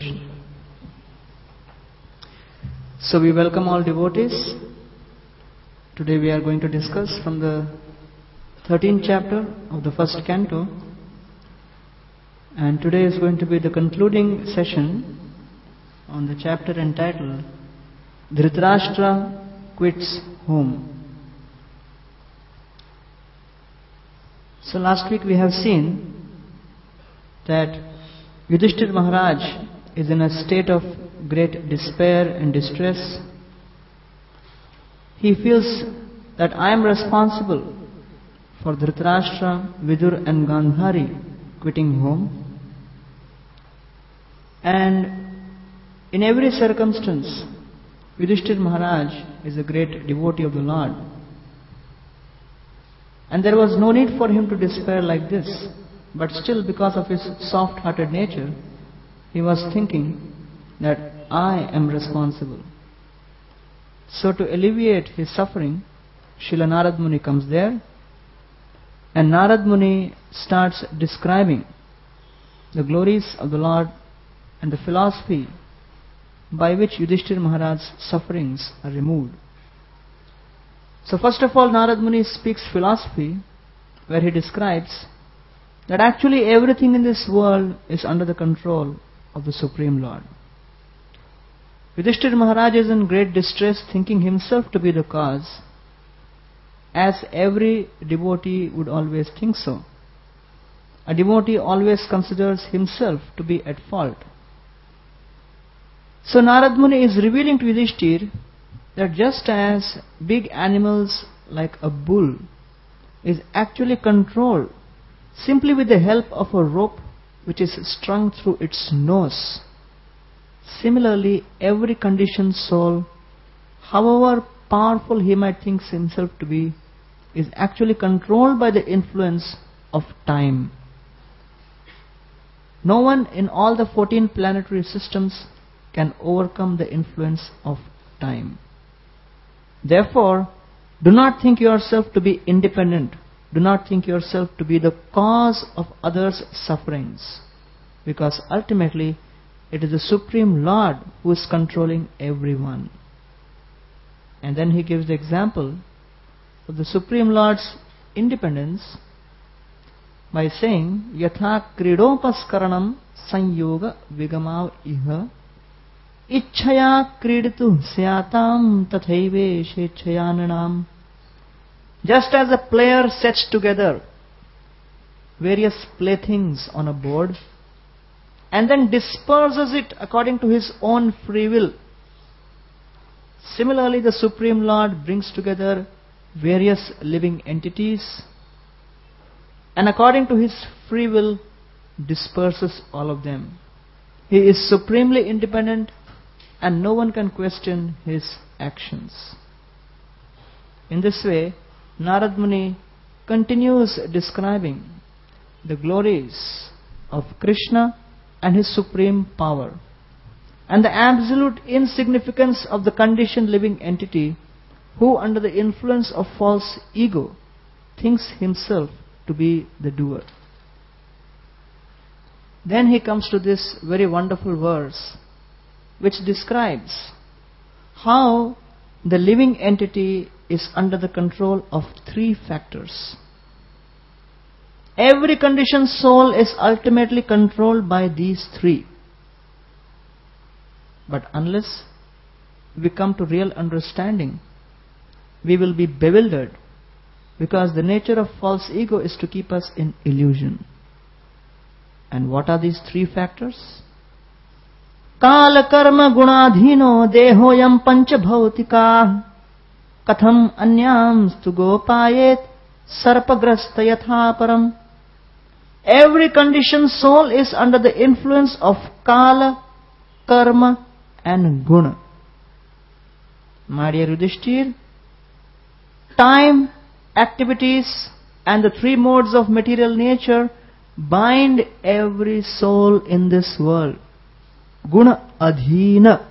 Krishna. So we welcome all devotees. Today we are going to discuss from the 13th chapter of the first canto, and today is going to be the concluding session on the chapter entitled Dhritarashtra Quits Home. So last week we have seen that Yudhishthira Maharaj is in a state of great despair and distress. He feels that I am responsible for Dhritarashtra, Vidur and Gandhari quitting home. And in every circumstance, Yudhishthira Maharaj is a great devotee of the Lord. And there was no need for him to despair like this. But still, because of his soft-hearted nature, he was thinking that I am responsible. So to alleviate his suffering, Srila Narad Muni comes there, and Narad Muni starts describing the glories of the Lord and the philosophy by which Yudhishthira Maharaj's sufferings are removed. So first of all, Narad Muni speaks philosophy, where he describes that actually everything in this world is under the control of the Supreme Lord. Yudhishthira Maharaj is in great distress, thinking himself to be the cause, as every devotee would always think so. A devotee always considers himself to be at fault. So Narad Muni is revealing to Yudhishthira that just as big animals like a bull is actually controlled simply with the help of a rope which is strung through its nose, similarly every conditioned soul, however powerful he might think himself to be, is actually controlled by the influence of time. No one in all the 14 planetary systems can overcome the influence of time. Therefore, do not think yourself to be independent. Do not think yourself to be the cause of others' sufferings, because ultimately it is the Supreme Lord who is controlling everyone. And then he gives the example of the Supreme Lord's independence by saying, Yatha kridopaskaranam sanyoga vigamav iha ichchaya kriditu syatam tathaive shechhayananam. Just as a player sets together various playthings on a board and then disperses it according to his own free will, similarly the Supreme Lord brings together various living entities and according to his free will disperses all of them. He is supremely independent and no one can question his actions. In this way, Narad Muni continues describing the glories of Krishna and his supreme power, and the absolute insignificance of the conditioned living entity who, under the influence of false ego, thinks himself to be the doer. Then he comes to this very wonderful verse which describes how the living entity is under the control of three factors. Every conditioned soul is ultimately controlled by these three. But unless we come to real understanding, we will be bewildered, because the nature of false ego is to keep us in illusion. And what are these three factors? Kala karma gunadhino dehoyam pancha bhautika katham anyam stu gopayet sarpagrasta yatha param. Every conditioned soul is under the influence of Kala, Karma and Guna. My dear Yudhishthira, time, activities and the three modes of material nature bind every soul in this world. Guna adhina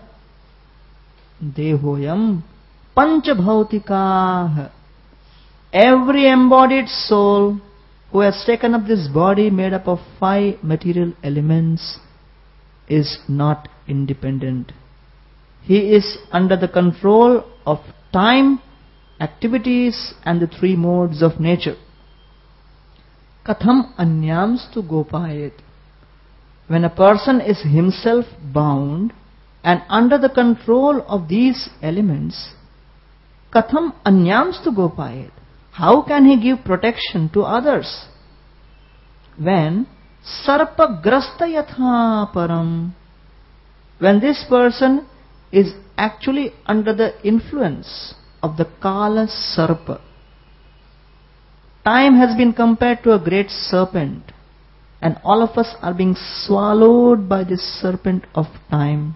dehoyam pancha bhautika. Every embodied soul who has taken up this body made up of 5 material elements is not independent. He is under the control of time, activities and the three modes of nature. Katham anyamstu gopayet. When a person is himself bound and under the control of these elements, katham anyamstu gopayet. How can he give protection to others? When sarpa grasta yatha param, when this person is actually under the influence of the Kala Sarpa. Time has been compared to a great serpent, and all of us are being swallowed by this serpent of time.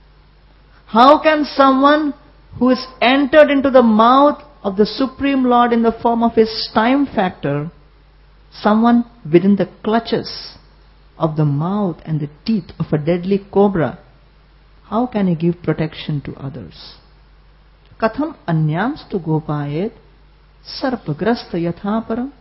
How can someone who is entered into the mouth of the Supreme Lord in the form of his time factor, someone within the clutches of the mouth and the teeth of a deadly cobra, how can he give protection to others? Katham anyamstu gopayet sarpagrasta yathaparam.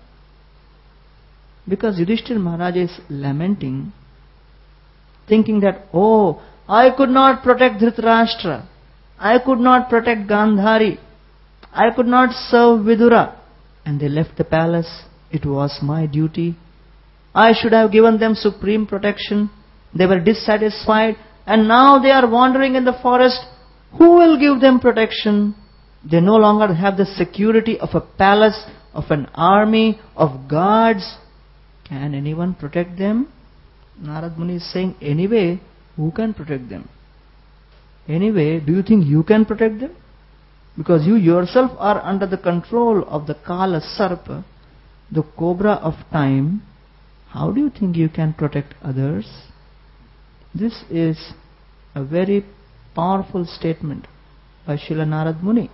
Because Yudhishthira Maharaj is lamenting, thinking that, oh, I could not protect Dhritarashtra, I could not protect Gandhari, I could not serve Vidura, and they left the palace. It was my duty. I should have given them supreme protection. They were dissatisfied, and now they are wandering in the forest. Who will give them protection? They no longer have the security of a palace, of an army, of guards. Can anyone protect them? Narad Muni is saying, anyway, who can protect them? Anyway, do you think you can protect them? Because you yourself are under the control of the Kala Sarpa, the cobra of time. How do you think you can protect others? This is a very powerful statement by Srila Narad Muni.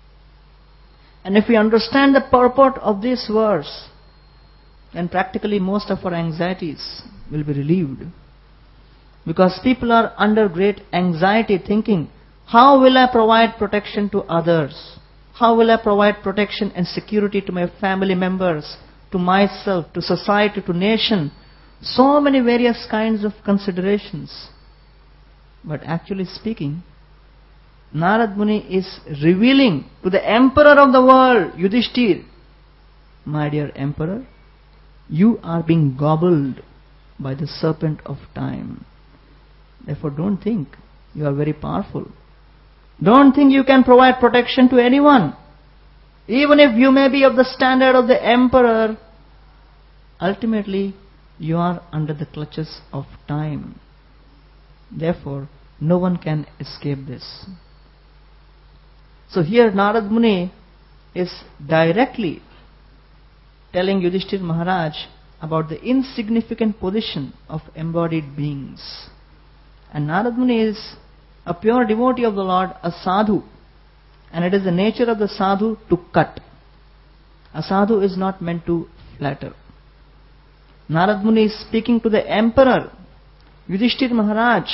And if we understand the purport of this verse, then practically most of our anxieties will be relieved. Because people are under great anxiety thinking, how will I provide protection to others? How will I provide protection and security to my family members, to myself, to society, to nation? So many various kinds of considerations. But actually speaking, Narad Muni is revealing to the emperor of the world, Yudhishthir, my dear emperor, you are being gobbled by the serpent of time. Therefore don't think you are very powerful. Don't think you can provide protection to anyone. Even if you may be of the standard of the emperor, ultimately you are under the clutches of time. Therefore, no one can escape this. So here Narad Muni is directly telling Yudhishthira Maharaj about the insignificant position of embodied beings. And Narad Muni is a pure devotee of the Lord, a sadhu. And it is the nature of the sadhu to cut. A sadhu is not meant to flatter. Narad Muni is speaking to the emperor, Yudhishthira Maharaj.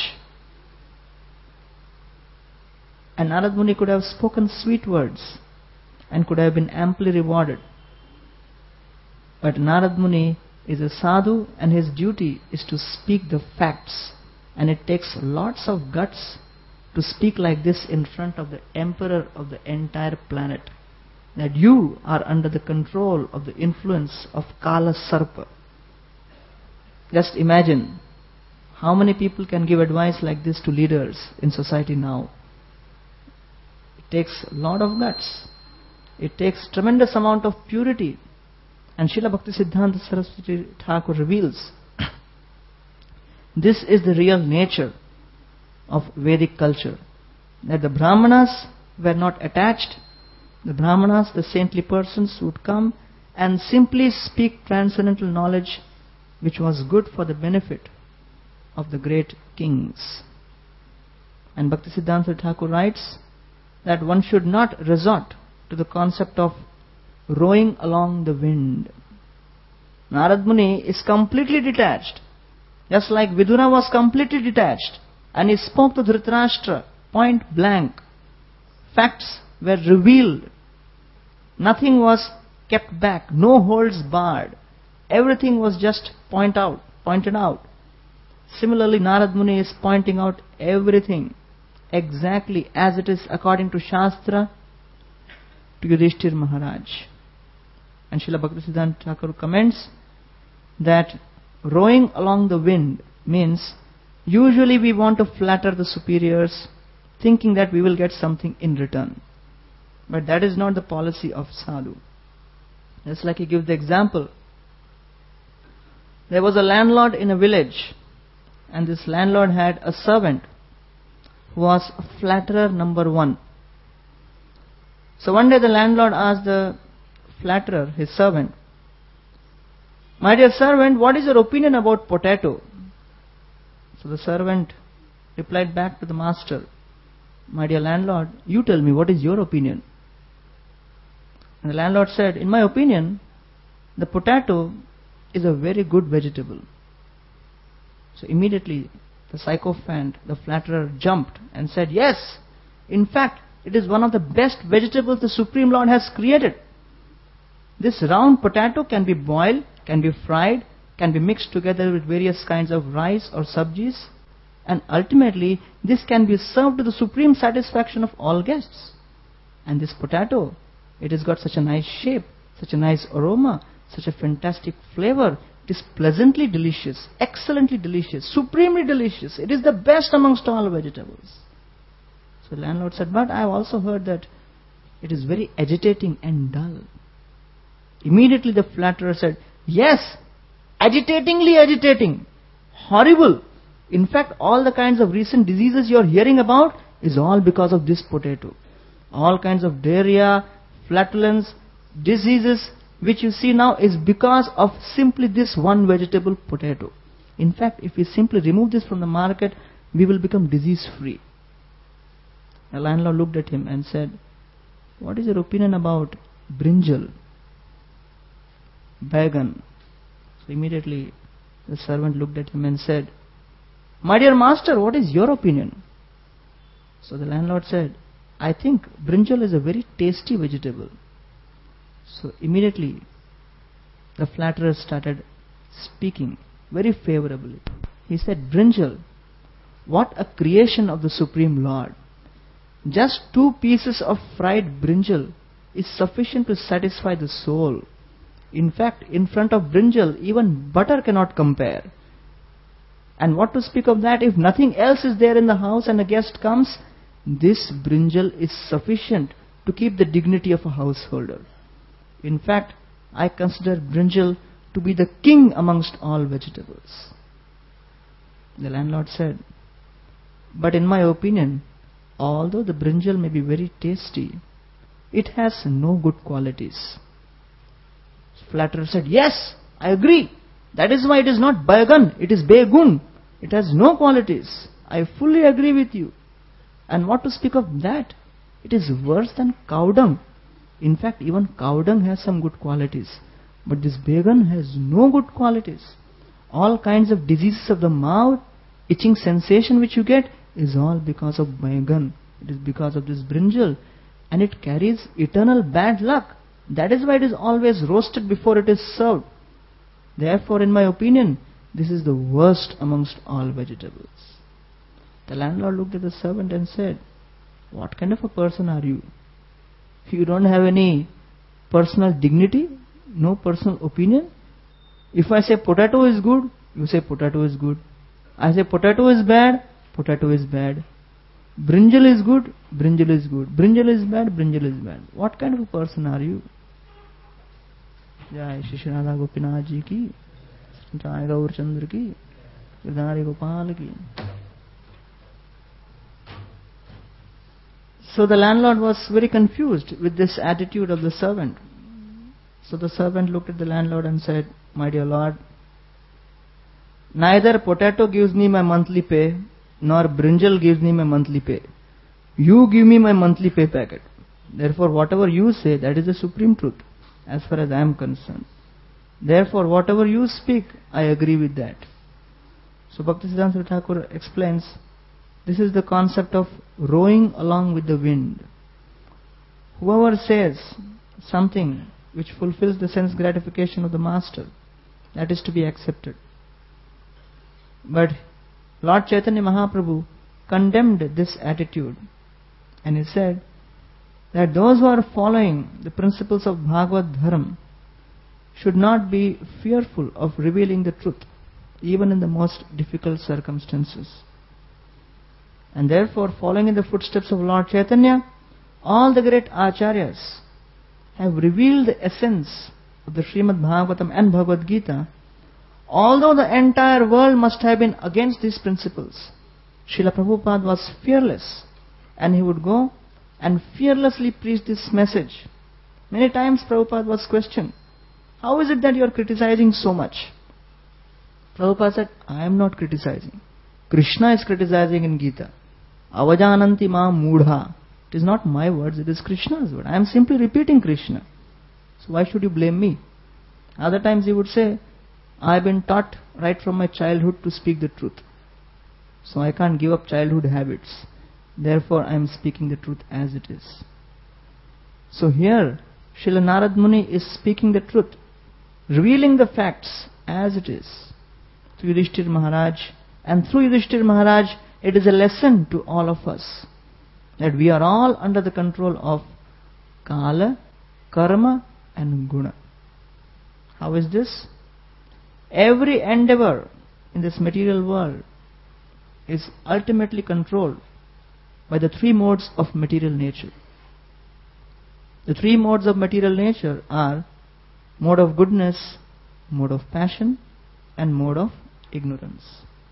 And Narad Muni could have spoken sweet words and could have been amply rewarded. But Narad Muni is a sadhu and his duty is to speak the facts. And it takes lots of guts to speak like this in front of the emperor of the entire planet. That you are under the control of the influence of Kala Sarpa. Just imagine how many people can give advice like this to leaders in society now. It takes a lot of guts. It takes tremendous amount of purity. And Srila Bhaktisiddhanta Saraswati Thakur reveals this is the real nature of Vedic culture. That the Brahmanas were not attached. The Brahmanas, the saintly persons, would come and simply speak transcendental knowledge which was good for the benefit of the great kings. And Bhaktisiddhanta Thakur writes that one should not resort to the concept of rowing along the wind. Narad Muni is completely detached, just like Vidura was completely detached, and he spoke to Dhritarashtra point blank. Facts were revealed. Nothing was kept back, no holds barred. Everything was just pointed out. Similarly, Narad Muni is pointing out everything exactly as it is according to Shastra to Yudhishthir Maharaj. And Srila Bhaktisiddhanta Thakur comments that rowing along the wind means usually we want to flatter the superiors, thinking that we will get something in return. But that is not the policy of sadhu. Just like he gives the example. There was a landlord in a village, and this landlord had a servant who was flatterer number one. So one day the landlord asked the flatterer, his servant, "My dear servant, what is your opinion about potato?" So the servant replied back to the master, "My dear landlord, you tell me, what is your opinion?" And the landlord said, "In my opinion, the potato is a very good vegetable." So immediately the sycophant, the flatterer, jumped and said, "Yes, in fact, it is one of the best vegetables the Supreme Lord has created. This round potato can be boiled, can be fried, can be mixed together with various kinds of rice or sabjis, and ultimately this can be served to the supreme satisfaction of all guests. And this potato, it has got such a nice shape, such a nice aroma, such a fantastic flavor. It is pleasantly delicious, excellently delicious, supremely delicious. It is the best amongst all vegetables." So the landlord said, "But I have also heard that it is very agitating and dull." Immediately the flatterer said, "Yes, agitatingly agitating, horrible. In fact, all the kinds of recent diseases you are hearing about is all because of this potato. All kinds of diarrhea, flatulence, diseases which you see now is because of simply this one vegetable, potato. In fact, if we simply remove this from the market, we will become disease free." The landlord looked at him and said, "What is your opinion about brinjal, baigan?" So immediately the servant looked at him and said, "My dear master, what is your opinion?" So the landlord said, "I think brinjal is a very tasty vegetable." So immediately the flatterer started speaking very favorably. He said, "Brinjal, what a creation of the Supreme Lord. Just 2 pieces of fried brinjal is sufficient to satisfy the soul. In fact, in front of brinjal, even butter cannot compare. And what to speak of that, if nothing else is there in the house and a guest comes, this brinjal is sufficient to keep the dignity of a householder. In fact, I consider brinjal to be the king amongst all vegetables." The landlord said, "But in my opinion, although the brinjal may be very tasty, it has no good qualities." Flatterer said, "Yes, I agree. That is why it is not baigan, it is begun. It has no qualities. I fully agree with you. And what to speak of that? It is worse than cow dung. In fact, even cow dung has some good qualities. But this baigan has no good qualities. All kinds of diseases of the mouth, itching sensation which you get, is all because of baigan. It is because of this brinjal. And it carries eternal bad luck. That is why it is always roasted before it is served. Therefore, in my opinion, this is the worst amongst all vegetables." The landlord looked at the servant and said, "What kind of a person are you? You don't have any personal dignity, no personal opinion. If I say potato is good, you say potato is good. I say potato is bad, potato is bad. Brinjal is good, brinjal is good. Brinjal is bad, brinjal is bad. What kind of a person are you?" Jai Shri Shri Radha Gopinath Ji ki, Jai Gaur Chandra ki, Girdhari Gopal ki. So the landlord was very confused with this attitude of the servant. So the servant looked at the landlord and said, "My dear lord, neither potato gives me my monthly pay, nor brinjal gives me my monthly pay. You give me my monthly pay packet. Therefore, whatever you say, that is the supreme truth, as far as I am concerned. Therefore, whatever you speak, I agree with that." So Bhaktisiddhanta Thakur explains, this is the concept of rowing along with the wind. Whoever says something which fulfills the sense gratification of the master, that is to be accepted. But Lord Chaitanya Mahaprabhu condemned this attitude, and he said that those who are following the principles of Bhagavad Dharma should not be fearful of revealing the truth, even in the most difficult circumstances. And therefore, following in the footsteps of Lord Chaitanya, all the great acharyas have revealed the essence of the Srimad Bhagavatam and Bhagavad Gita. Although the entire world must have been against these principles, Srila Prabhupada was fearless, and he would go and fearlessly preach this message. Many times Prabhupada was questioned, how is it that you are criticizing so much? Prabhupada said, I am not criticizing. Krishna is criticizing in Gita. Avajananti ma mudha. It is not my words, it is Krishna's word. I am simply repeating Krishna. So why should you blame me? Other times he would say, I have been taught right from my childhood to speak the truth. So I can't give up childhood habits. Therefore I am speaking the truth as it is. So here, Srila Narad Muni is speaking the truth, revealing the facts as it is to Yudhishthira Maharaj. And through Yudhishthira Maharaj, it is a lesson to all of us that we are all under the control of Kala, Karma and Guna. How is this? Every endeavor in this material world is ultimately controlled by the three modes of material nature. The three modes of material nature are mode of goodness, mode of passion, and mode of ignorance.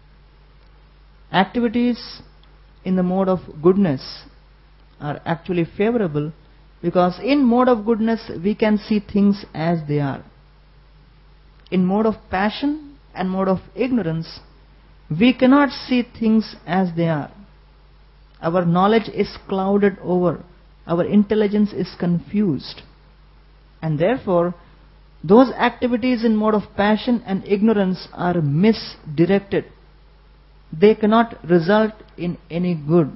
Activities in the mode of goodness are actually favorable because in mode of goodness we can see things as they are. In mode of passion and mode of ignorance, we cannot see things as they are. Our knowledge is clouded over. Our intelligence is confused. And therefore, those activities in mode of passion and ignorance are misdirected. They cannot result in any good.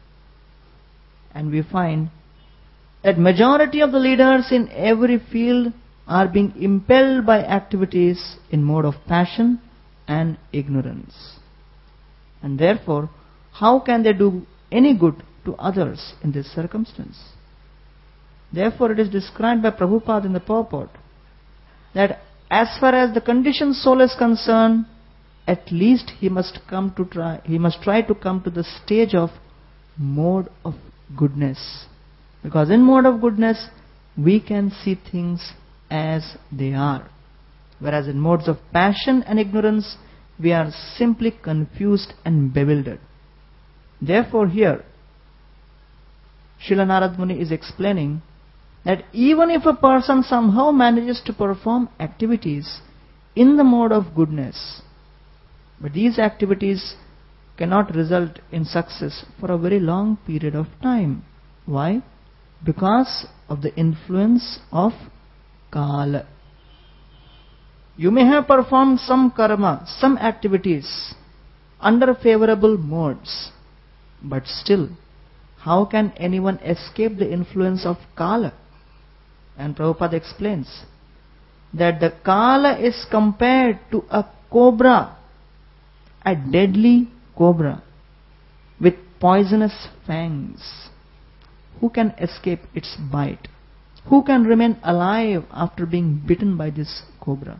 And we find that majority of the leaders in every field are being impelled by activities in mode of passion and ignorance. And therefore, how can they do any good to others in this circumstance? Therefore, it is described by Prabhupada in the purport that as far as the conditioned soul is concerned, at least he must try to come to the stage of mode of goodness. Because in mode of goodness, we can see things as they are. Whereas in modes of passion and ignorance, we are simply confused and bewildered. Therefore here, Srila Narad Muni is explaining that even if a person somehow manages to perform activities in the mode of goodness, but these activities cannot result in success for a very long period of time. Why? Because of the influence of Kala. You may have performed some karma, some activities under favorable modes, but still, how can anyone escape the influence of Kala? And Prabhupada explains that the Kala is compared to a cobra, a deadly cobra with poisonous fangs. Who can escape its bite? Who can remain alive after being bitten by this cobra?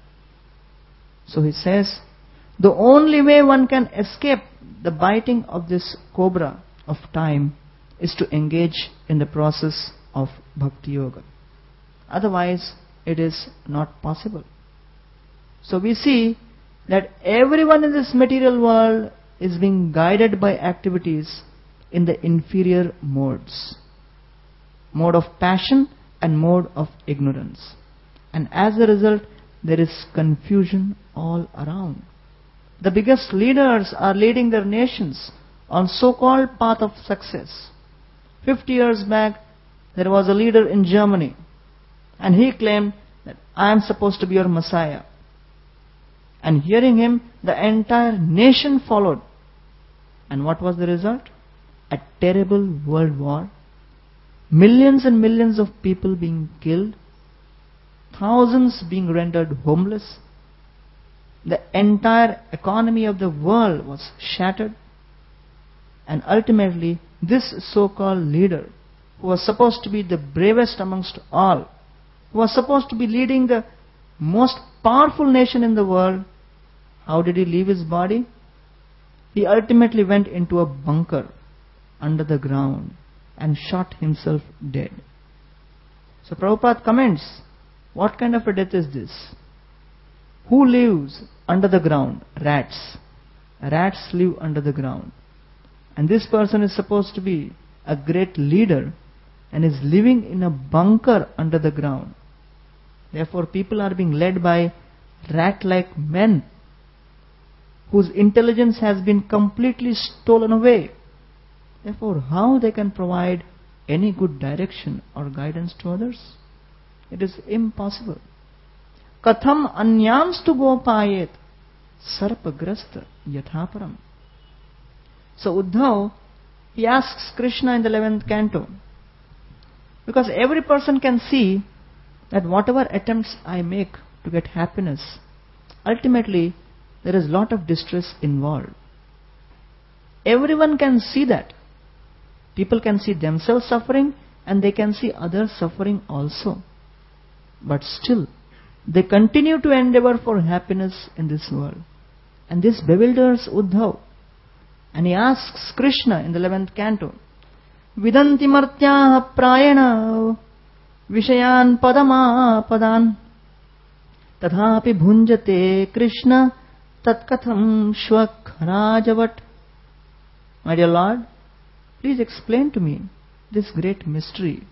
So he says, the only way one can escape the biting of this cobra of time is to engage in the process of Bhakti Yoga. Otherwise, it is not possible. So we see that everyone in this material world is being guided by activities in the inferior modes. Mode of passion and mode of ignorance. And as a result, there is confusion all around. The biggest leaders are leading their nations on so-called path of success. 50 years back, there was a leader in Germany, and he claimed that I am supposed to be your Messiah. And hearing him, the entire nation followed. And what was the result? A terrible world war. Millions and millions of people being killed. Thousands being rendered homeless. The entire economy of the world was shattered, and ultimately this so-called leader, who was supposed to be the bravest amongst all, who was supposed to be leading the most powerful nation in the world, how did he leave his body? He ultimately went into a bunker under the ground and shot himself dead. So Prabhupada comments, what kind of a death is this? Who lives under the ground? Rats. Rats live under the ground. And this person is supposed to be a great leader and is living in a bunker under the ground. Therefore, people are being led by rat-like men whose intelligence has been completely stolen away. Therefore, how they can provide any good direction or guidance to others? It is impossible. Katham anyams tu gopayet sarpagrasta yathaparam. So Uddhav, he asks Krishna in the 11th canto, because every person can see that whatever attempts I make to get happiness, ultimately there is a lot of distress involved. Everyone can see that. People can see themselves suffering and they can see others suffering also. But still, they continue to endeavor for happiness in this world. And this bewilders Uddhav. And he asks Krishna in the 11th canto, Vidanti martyaha prayana vishayan padama padan tadhapi bhunjate Krishna tatkatham shvakharajavat. My dear Lord, please explain to me this great mystery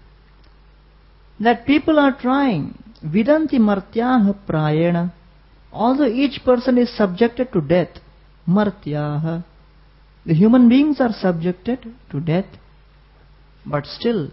that people are trying. Vidanti martyaha prayana. Although each person is subjected to death, martyaha, the human beings are subjected to death, but still,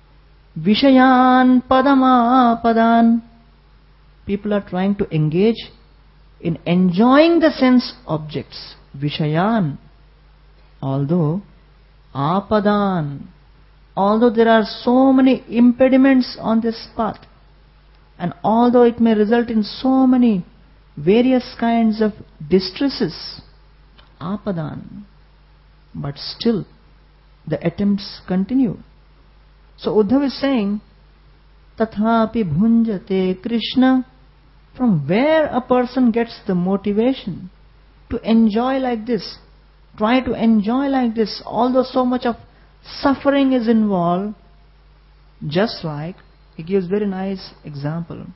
vishayan padama padan, people are trying to engage in enjoying the sense objects. Vishayan, although apadan, although there are so many impediments on this path, and although it may result in so many various kinds of distresses, apadan, but still the attempts continue. So Uddhav is saying, Tathapi bhunjate Krishna, from where a person gets the motivation to enjoy like this, try to enjoy like this, although so much of suffering is involved. Just like, he gives very nice example.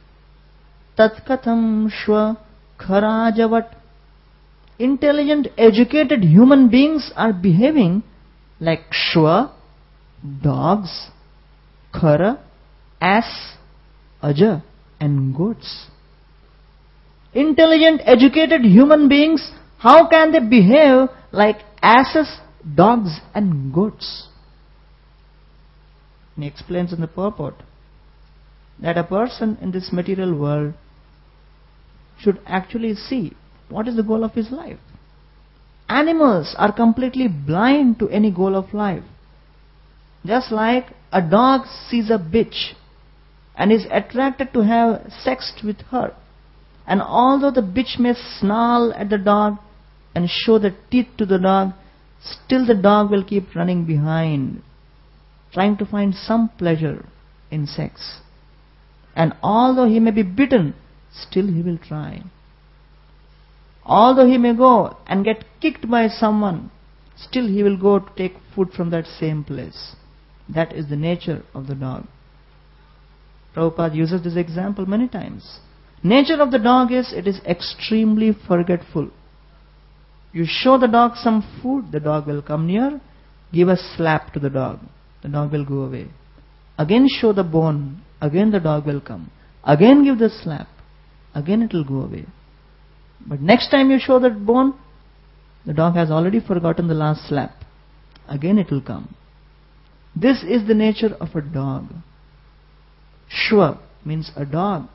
Tatkatham shva kharajavat. Intelligent, educated human beings are behaving like shva, dogs, khara, ass, aja, and goats. Intelligent, educated human beings, how can they behave like asses, dogs, and goats? And he explains in the purport that a person in this material world should actually see what is the goal of his life. Animals are completely blind to any goal of life. Just like a dog sees a bitch and is attracted to have sex with her, and although the bitch may snarl at the dog and show the teeth to the dog, still the dog will keep running behind, trying to find some pleasure in sex. And although he may be bitten, still he will try. Although he may go and get kicked by someone, still he will go to take food from that same place. That is the nature of the dog. Prabhupada uses this example many times. Nature of the dog is, it is extremely forgetful. You show the dog some food, the dog will come near, give a slap to the dog will go away. Again show the bone, again the dog will come. Again give the slap, again it will go away. But next time you show that bone, the dog has already forgotten the last slap. Again it will come. This is the nature of a dog. Shva means a dog.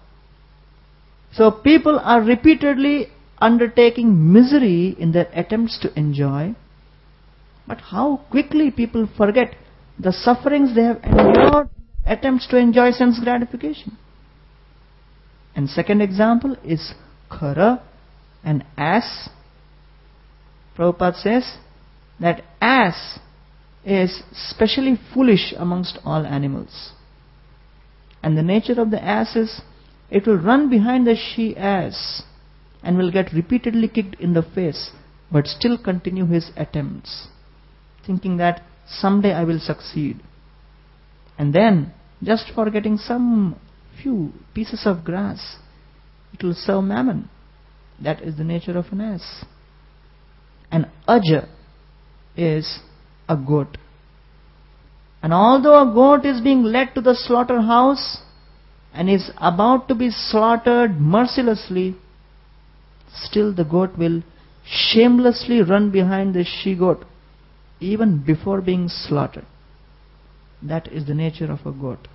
So people are repeatedly undertaking misery in their attempts to enjoy. But how quickly people forget the sufferings they have endured in attempts to enjoy sense gratification. And second example is khara, An ass, Prabhupada says that ass is specially foolish amongst all animals. And the nature of the ass is, it will run behind the she-ass and will get repeatedly kicked in the face, but still continue his attempts, thinking that someday I will succeed. And then, just for getting some few pieces of grass, it will serve mammon. That is the nature of an ass. An aja is a goat. And although a goat is being led to the slaughterhouse and is about to be slaughtered mercilessly, still the goat will shamelessly run behind the she-goat even before being slaughtered. That is the nature of a goat.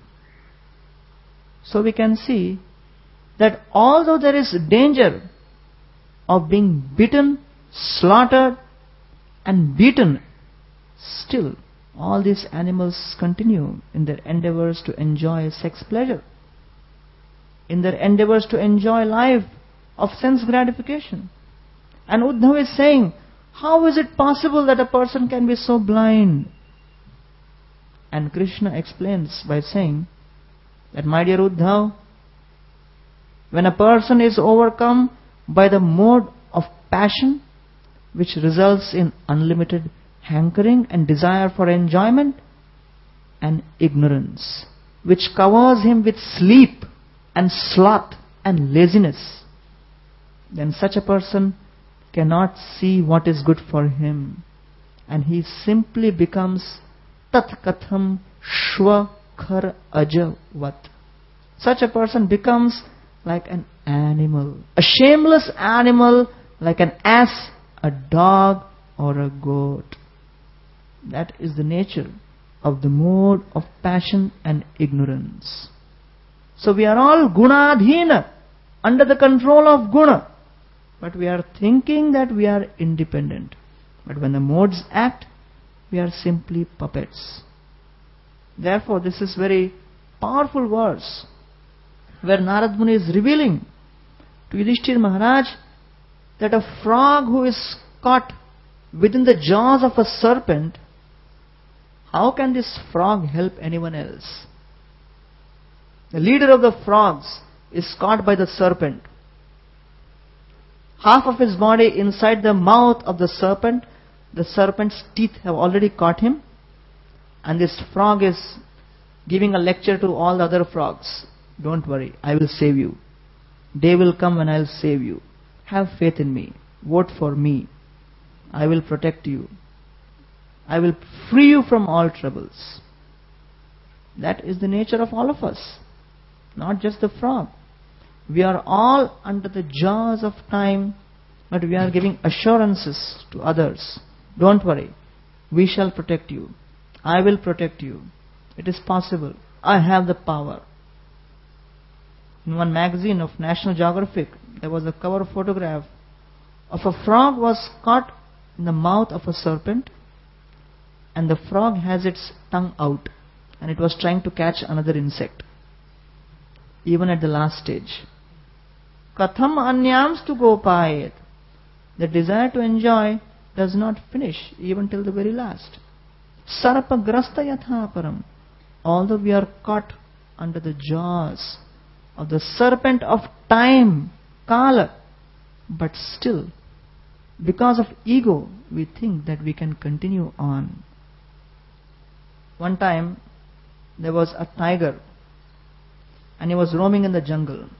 So we can see that although there is danger of being bitten, slaughtered and beaten, still all these animals continue in their endeavors to enjoy sex pleasure, in their endeavors to enjoy life of sense gratification. And Uddhav is saying, how is it possible that a person can be so blind? And Krishna explains by saying that, my dear Uddhav, when a person is overcome by the mode of passion, which results in unlimited hankering and desire for enjoyment, and ignorance, which covers him with sleep and sloth and laziness, then such a person cannot see what is good for him, and he simply becomes tat katham shva khar ajavat. Such a person becomes like an animal, a shameless animal, like an ass, a dog, or a goat. That is the nature of the mode of passion and ignorance. So we are all gunadhina, under the control of guna. But we are thinking that we are independent. But when the modes act, we are simply puppets. Therefore, this is very powerful verse where Narad Muni is revealing to Yudhishthira Maharaj that a frog who is caught within the jaws of a serpent, how can this frog help anyone else? The leader of the frogs is caught by the serpent. Half of his body inside the mouth of the serpent's teeth have already caught him, and this frog is giving a lecture to all the other frogs. Don't worry, I will save you. Day will come when I will save you. Have faith in me. Vote for me. I will protect you. I will free you from all troubles. That is the nature of all of us, not just the frog. We are all under the jaws of time, but we are giving assurances to others. Don't worry, we shall protect you. I will protect you. It is possible. I have the power. In one magazine of National Geographic, there was a cover photograph of a frog was caught in the mouth of a serpent, and the frog has its tongue out, and it was trying to catch another insect, even at the last stage. Katham anyams to gopayet. The desire to enjoy does not finish even till the very last. Sarapa grasta yatha param. Although we are caught under the jaws of the serpent of time, Kala, but still, because of ego, we think that we can continue on. One time, there was a tiger, and he was roaming in the jungle.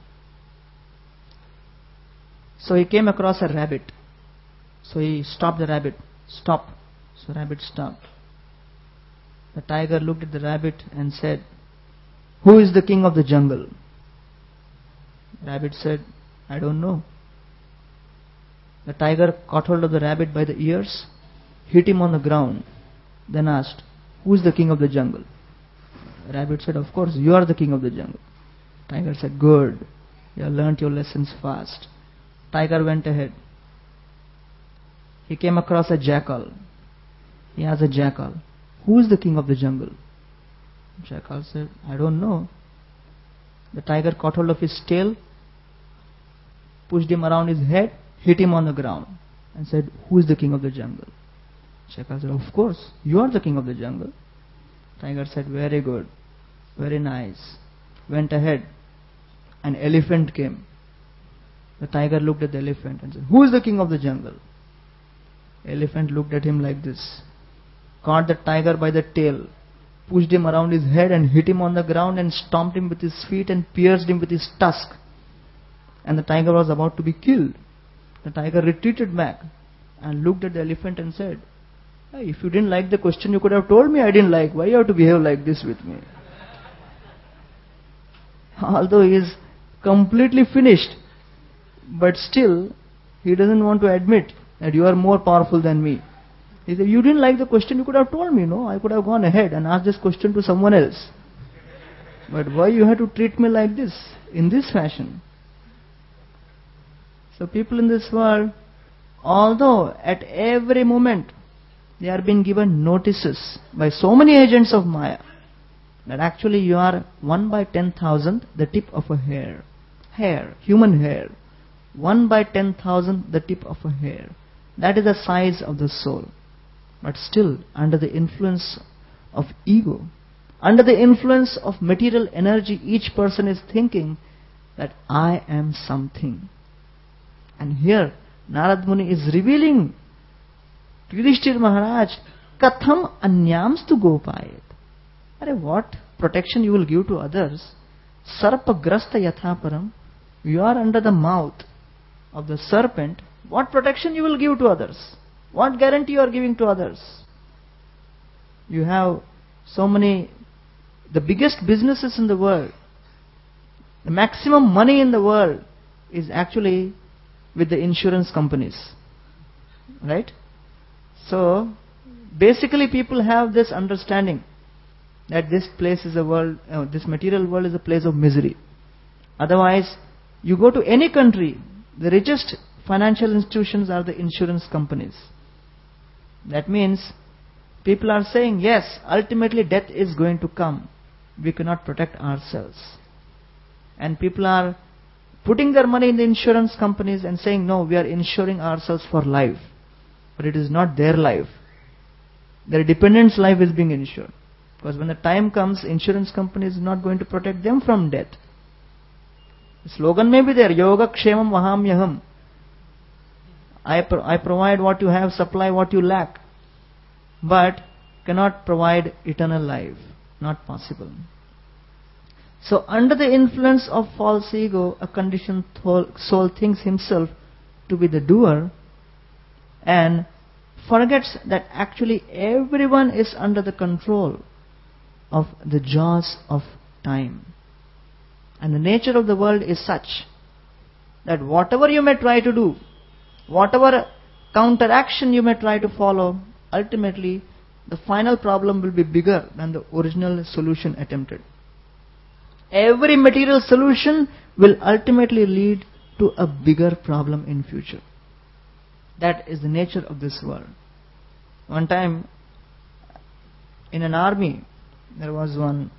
So he came across a rabbit. So he stopped the rabbit. Stop. So rabbit stopped. The tiger looked at the rabbit and said, "Who is the king of the jungle?" Rabbit said, "I don't know." The tiger caught hold of the rabbit by the ears, hit him on the ground, then asked, "Who is the king of the jungle?" The rabbit said, "Of course, you are the king of the jungle." Tiger said, "Good. You have learnt your lessons fast." Tiger went ahead. He came across a jackal. He asked the jackal, "Who is the king of the jungle?" Jackal said, "I don't know." The tiger caught hold of his tail, pushed him around his head, hit him on the ground and said, "Who is the king of the jungle?" Jackal said, "Of course, you are the king of the jungle." Tiger said, "Very good, very nice." Went ahead. An elephant came. The tiger looked at the elephant and said, "Who is the king of the jungle?" Elephant looked at him like this, caught the tiger by the tail, pushed him around his head and hit him on the ground and stomped him with his feet and pierced him with his tusk. And the tiger was about to be killed. The tiger retreated back and looked at the elephant and said, "Hey, if you didn't like the question, you could have told me I didn't like. Why you have to behave like this with me?" Although he is completely finished, but still he doesn't want to admit that you are more powerful than me. He said, "You didn't like the question, you could have told me, no? I could have gone ahead and asked this question to someone else. But why you have to treat me like this, in this fashion?" So people in this world, although at every moment they are being given notices by so many agents of Maya, that actually you are 1/10,000 the tip of a hair. Human hair. 1/10,000 the tip of a hair. That is the size of the soul. But still, under the influence of ego, under the influence of material energy, each person is thinking that I am something. And here, Narad Muni is revealing to Yudhishthir Maharaj, Katham anyamstu gopayet. What protection you will give to others? Sarpagrasta yathaparam. You are under the mouth of the serpent. What protection you will give to others? What guarantee you are giving to others? You have so many, the biggest businesses in the world, the maximum money in the world is actually with the insurance companies. Right? So, basically people have this understanding that this place is a world, this material world is a place of misery. Otherwise, you go to any country, the richest financial institutions are the insurance companies. That means people are saying, yes, ultimately death is going to come. We cannot protect ourselves. And people are putting their money in the insurance companies and saying, no, we are insuring ourselves for life. But it is not their life. Their dependent's life is being insured. Because when the time comes, insurance company is not going to protect them from death. The slogan may be there, Yoga Kshemam Vahamyaham. I provide what you have, supply what you lack. But cannot provide eternal life. Not possible. So under the influence of false ego, a conditioned soul thinks himself to be the doer and forgets that actually everyone is under the control of the jaws of time. And the nature of the world is such that whatever you may try to do, whatever counteraction you may try to follow, ultimately the final problem will be bigger than the original solution attempted. Every material solution will ultimately lead to a bigger problem in future. That is the nature of this world. One time, in an army, there was one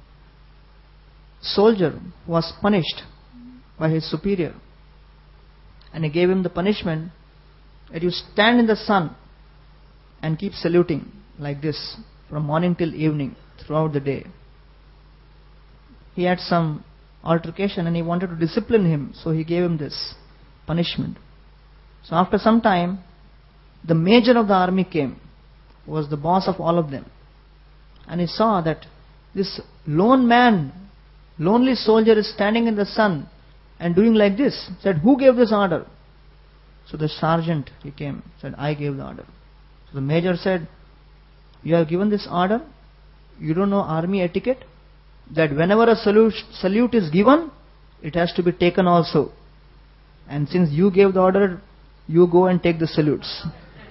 soldier who was punished by his superior. And he gave him the punishment that you stand in the sun and keep saluting like this from morning till evening throughout the day. He had some altercation and he wanted to discipline him, so he gave him this punishment. So after some time, the major of the army came, who was the boss of all of them. And he saw that this lonely soldier is standing in the sun and doing like this. Said, who gave this order? So the sergeant, he came, said, I gave the order. So the major said, you have given this order? You don't know army etiquette? That whenever a salute is given, it has to be taken also. And since you gave the order, you go and take the salutes.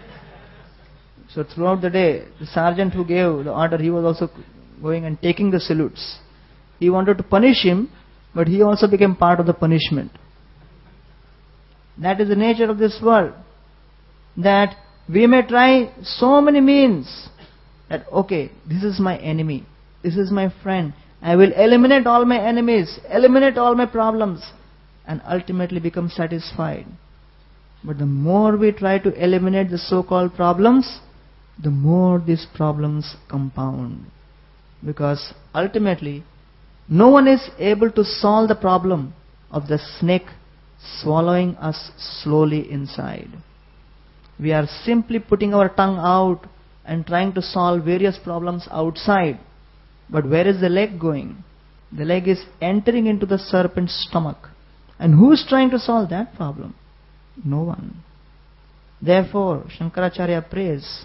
So throughout the day, the sergeant who gave the order, he was also going and taking the salutes. He wanted to punish him, but he also became part of the punishment. That is the nature of this world. That we may try so many means. That, okay, this is my enemy. This is my friend. I will eliminate all my enemies, eliminate all my problems, and ultimately become satisfied. But the more we try to eliminate the so-called problems, the more these problems compound. Because ultimately, no one is able to solve the problem of the snake swallowing us slowly inside. We are simply putting our tongue out and trying to solve various problems outside. But where is the leg going? The leg is entering into the serpent's stomach. And who is trying to solve that problem? No one. Therefore, Shankaracharya prays,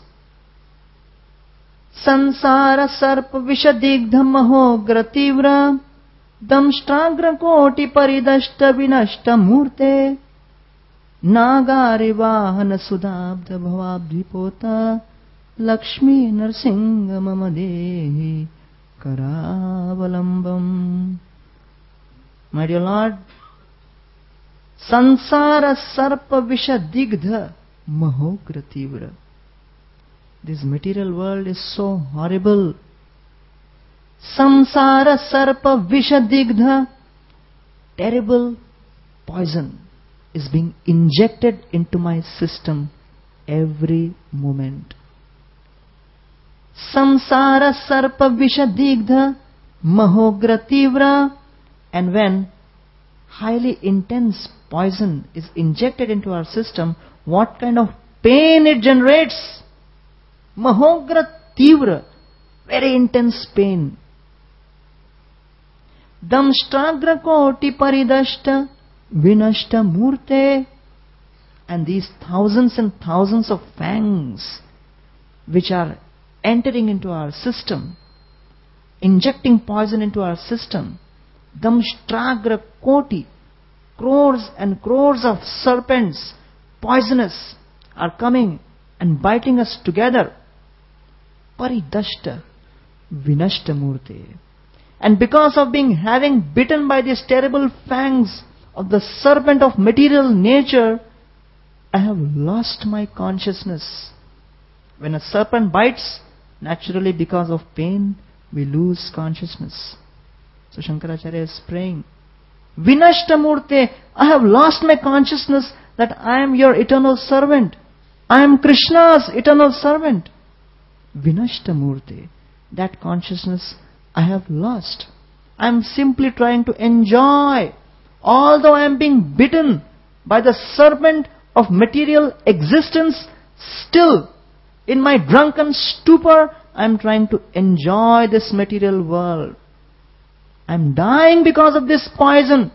Sansara sarpa vishadigdha mahogra tivra damshtagra koti paridashta vinashta murte nagari vahana sudabdha bhavabdhipota lakshmi narsingha mamadehi karavalambam. My dear Lord, Sansara sarpa vishadigdha mahogra tivra. This material world is so horrible. Samsara sarpa vishadigdha. Terrible poison is being injected into my system every moment. Samsara sarpa vishadigdha mahogra tivra. And when highly intense poison is injected into our system, what kind of pain it generates? Mahogra tivra, very intense pain. Damshtagra koti paridashta vinashta murte. And these thousands and thousands of fangs which are entering into our system, injecting poison into our system. Damshtagra koti, crores and crores of serpents, poisonous, are coming and biting us together. Paridashta vinashta murte. And because of having bitten by these terrible fangs of the serpent of material nature, I have lost my consciousness. When a serpent bites, naturally because of pain, we lose consciousness. So Shankaracharya is praying, Vinashta murte, I have lost my consciousness that I am your eternal servant. I am Krishna's eternal servant. Vinashta murte, that consciousness I have lost. I am simply trying to enjoy. Although I am being bitten by the serpent of material existence, still in my drunken stupor, I am trying to enjoy this material world. I am dying because of this poison.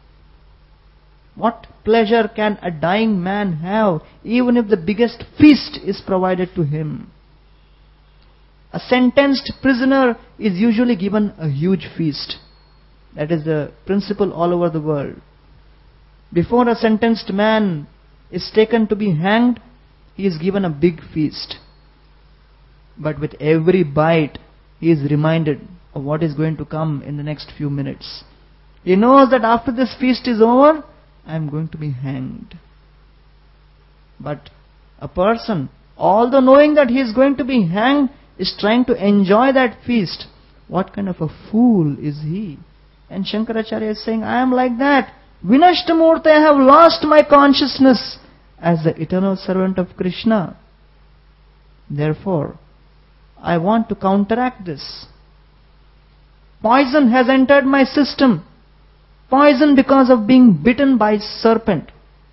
What pleasure can a dying man have, even if the biggest feast is provided to him? A sentenced prisoner is usually given a huge feast. That is the principle all over the world. Before a sentenced man is taken to be hanged, he is given a big feast. But with every bite, he is reminded of what is going to come in the next few minutes. He knows that after this feast is over, I am going to be hanged. But a person, although knowing that he is going to be hanged, is trying to enjoy that feast. What kind of a fool is he? And Shankaracharya is saying, I am like that. Vinashtamurti, I have lost my consciousness as the eternal servant of Krishna. Therefore, I want to counteract this. Poison has entered my system. Poison because of being bitten by serpent.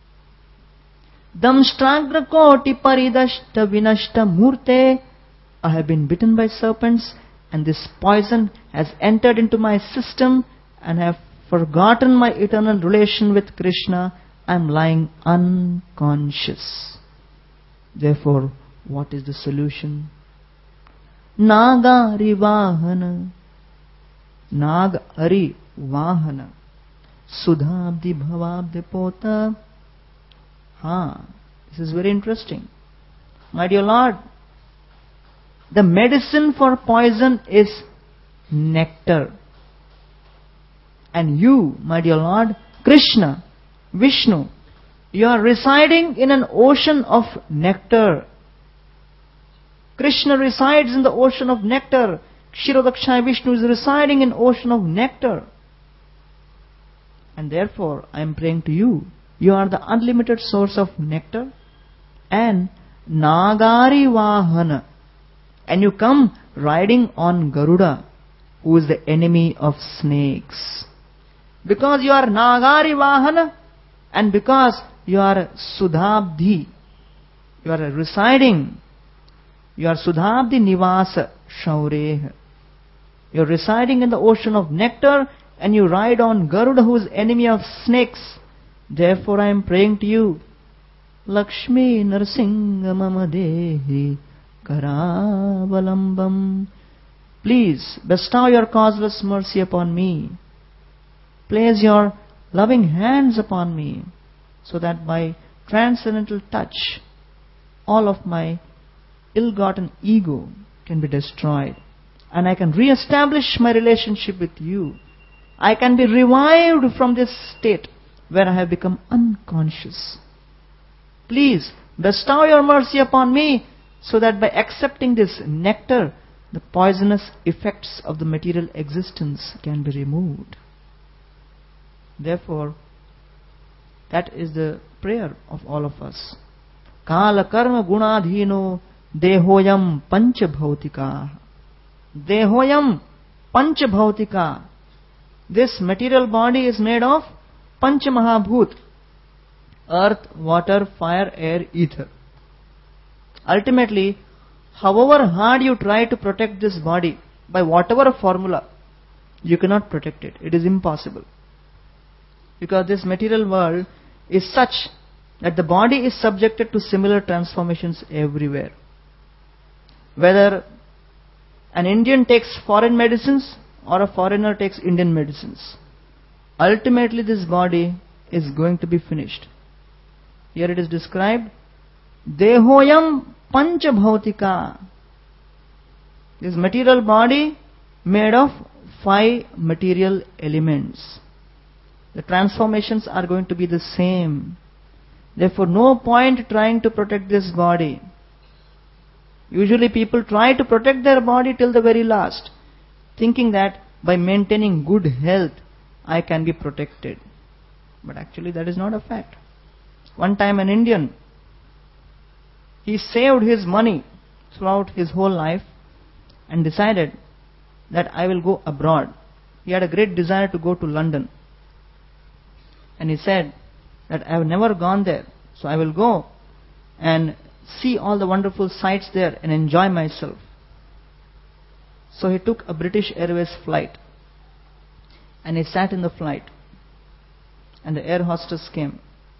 Damshtagra koti paridashta vinashta murte. I have been bitten by serpents, and this poison has entered into my system, and I have forgotten my eternal relation with Krishna. I am lying unconscious. Therefore, what is the solution? Nagari Vahana. Nagari Vahana. Sudhabdi Bhavabdi Pota. This is very interesting. My dear Lord, the medicine for poison is nectar. And you, my dear Lord, Krishna, Vishnu, you are residing in an ocean of nectar. Krishna resides in the ocean of nectar. Kshirodakshaya Vishnu is residing in ocean of nectar. And therefore, I am praying to you, You are the unlimited source of nectar and Nagari Vahana. And you come riding on Garuda, who is the enemy of snakes. Because you are Nagari Vahana and because you are Sudhabdi, you are residing, you are Sudhabdi Nivasa Shaureh. You are residing in the ocean of nectar and you ride on Garuda, who is enemy of snakes. Therefore I am praying to you, Lakshmi Narsingha Mama Dehi Karavalambam. Please bestow your causeless mercy upon me. Place your loving hands upon me, so that by transcendental touch, all of my ill-gotten ego can be destroyed, and I can re-establish my relationship with you. I can be revived from this state where I have become unconscious. Please bestow your mercy upon me, so that by accepting this nectar, the poisonous effects of the material existence can be removed. Therefore, that is the prayer of all of us. Kala karma gunadhino dehoyam pancha bhautika. Dehoyam pancha bhautika. This material body is made of pancha mahabhut: earth, water, fire, air, ether. Ultimately, however hard you try to protect this body, by whatever formula, you cannot protect it. It is impossible. Because this material world is such that the body is subjected to similar transformations everywhere. Whether an Indian takes foreign medicines or a foreigner takes Indian medicines, ultimately this body is going to be finished. Here it is described, Dehoyam pancha bhautika. This material body made of 5 material elements. The transformations are going to be the same. Therefore, no point trying to protect this body. Usually people try to protect their body till the very last, thinking that by maintaining good health, I can be protected. But actually that is not a fact. One time an Indian, he saved his money throughout his whole life and decided that I will go abroad. He had a great desire to go to London. And he said that I have never gone there, so I will go and see all the wonderful sights there and enjoy myself. So he took a British Airways flight and he sat in the flight, and the air hostess came.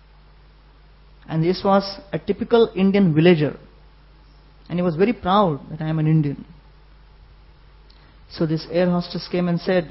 And this was a typical Indian villager, and he was very proud that I am an Indian. So this air hostess came and said,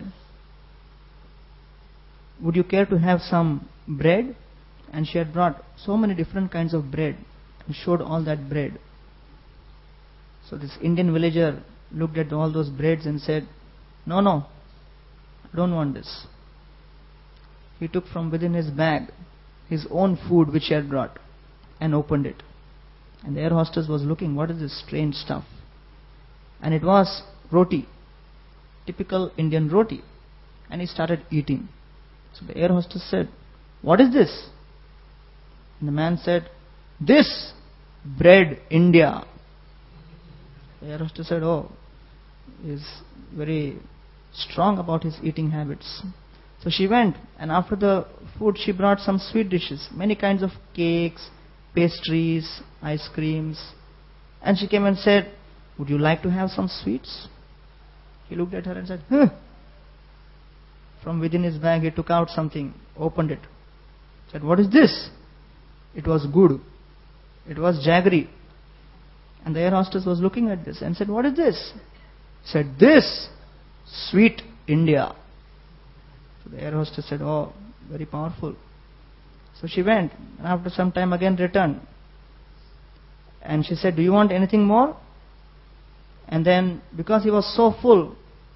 would you care to have some bread? And she had brought so many different kinds of bread and showed all that bread. So this Indian villager looked at all those breads and said, no, I don't want this. He took from within his bag his own food which he had brought and opened it. And the air hostess was looking, what is this strange stuff? And it was roti, typical Indian roti. And he started eating. So the air hostess said, what is this? And the man said, this bread India. The air hostess said, oh, he is very strong about his eating habits. So she went, and after the food she brought some sweet dishes, many kinds of cakes, pastries, ice creams. And she came and said, would you like to have some sweets? He looked at her and said, huh. From within his bag he took out something, opened it. Said, what is this? It was good. It was jaggery. And the air hostess was looking at this and said, what is this? Said, this, sweet India. So the air hostess said, oh, very powerful. So she went, and after some time again returned. And she said, do you want anything more? And then, because he was so full,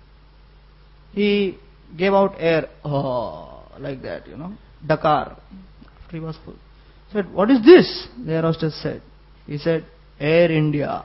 he gave out air, oh, like that, Dakar. After he was full. Said, what is this? The air hostess said. He said, Air India.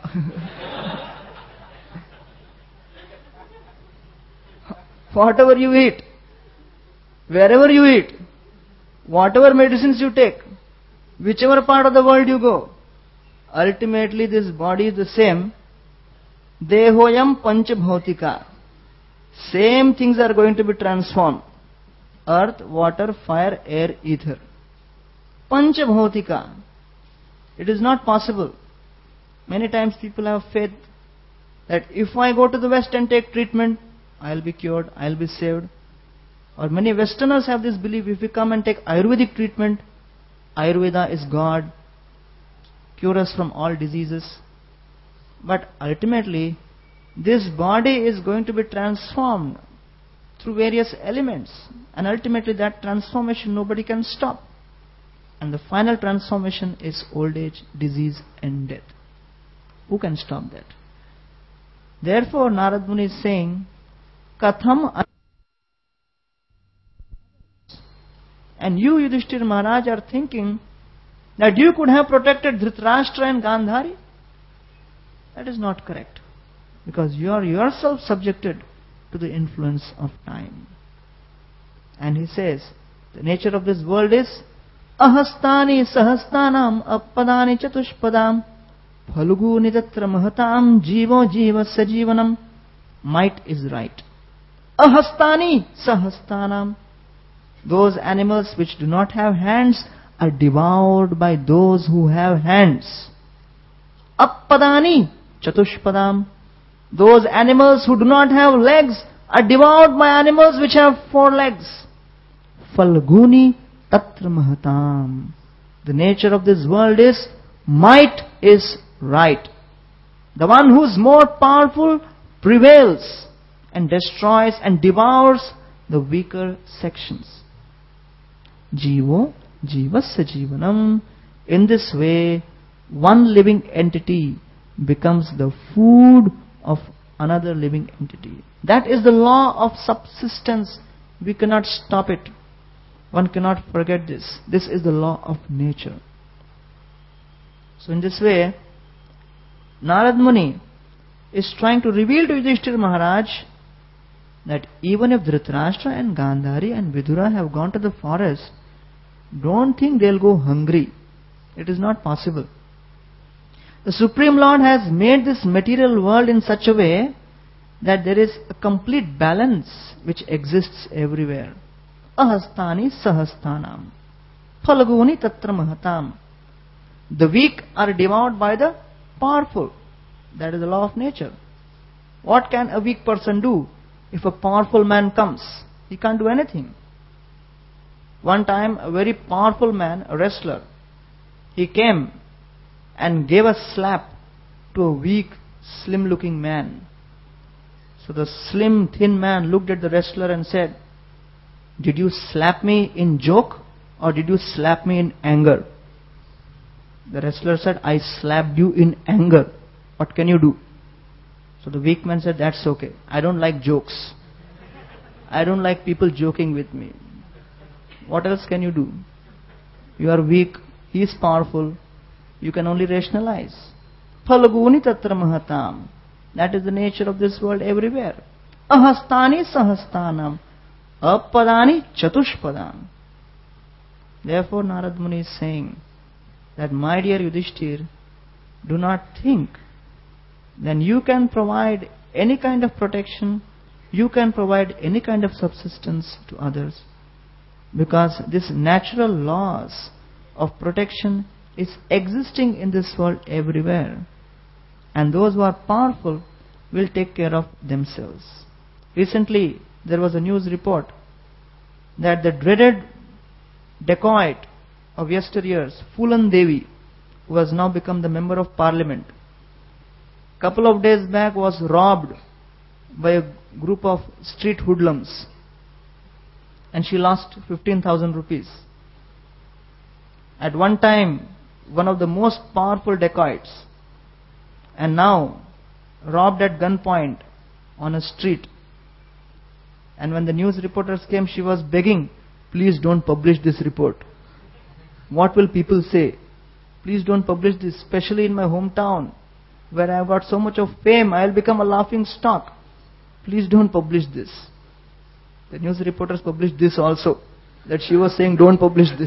Whatever you eat, wherever you eat, whatever medicines you take, whichever part of the world you go, ultimately this body is the same. Dehoyam panchabhautika. Same things are going to be transformed. Earth, water, fire, air, ether. Panchabhautika. It is not possible. Many times people have faith that if I go to the West and take treatment, I'll be cured, I'll be saved. Or many Westerners have this belief, if we come and take Ayurvedic treatment, Ayurveda is God, cure us from all diseases. But ultimately, this body is going to be transformed through various elements. And ultimately that transformation nobody can stop. And the final transformation is old age, disease and death. Who can stop that? Therefore, Narad Muni is saying, Katham. And you, Yudhishthira Maharaj, are thinking that you could have protected Dhritarashtra and Gandhari. That is not correct. Because you are yourself subjected to the influence of time. And he says, the nature of this world is Ahastani sahastanam appadani chatushpadam Phalugu nidatra mahatam jivo jiva sajivanam. Might is right. Ahastani sahastanam. Those animals which do not have hands are devoured by those who have hands. Appadani chatushpadam. Those animals who do not have legs are devoured by animals which have 4 legs. Falguni tatra mahatam. The nature of this world is might is right. The one who is more powerful prevails and destroys and devours the weaker sections. Jivo jivasya jivanam. In this way, one living entity becomes the food of another living entity. That is the law of subsistence. We cannot stop it. One cannot forget this. This is the law of nature. So in this way, Narad Muni is trying to reveal to Yudhishthira Maharaj that even if Dhritarashtra and Gandhari and Vidura have gone to the forest, don't think they'll go hungry. It is not possible. The Supreme Lord has made this material world in such a way that there is a complete balance which exists everywhere. Ahastani sahastanam. Phalaguni tatra mahatam. The weak are devoured by the powerful. That is the law of nature. What can a weak person do if a powerful man comes? He can't do anything. One time, a very powerful man, a wrestler, he came and gave a slap to a weak, slim-looking man. So the slim, thin man looked at the wrestler and said, "Did you slap me in joke or did you slap me in anger?" The wrestler said, "I slapped you in anger. What can you do?" So the weak man said, "That's okay. I don't like jokes. I don't like people joking with me. What else can you do? You are weak. He is powerful. You can only rationalize." Phalaguni tatra mahatam. That is the nature of this world everywhere. Ahastani sahastanam. Appadani chatushpadam. Therefore Narad Muni is saying that, my dear Yudhishthir, do not think that you can provide any kind of protection, you can provide any kind of subsistence to others. Because this natural laws of protection is existing in this world everywhere. And those who are powerful will take care of themselves. Recently, there was a news report that the dreaded dacoit of yesteryears, Phulan Devi, who has now become the member of parliament, couple of days back was robbed by a group of street hoodlums. And she lost 15,000 rupees. At one time, one of the most powerful dacoits, and now robbed at gunpoint on a street. And when the news reporters came, she was begging, "Please don't publish this report. What will people say? Please don't publish this, especially in my hometown, where I have got so much of fame, I will become a laughing stock. Please don't publish this." The news reporters published this also. that she was saying, don't publish this.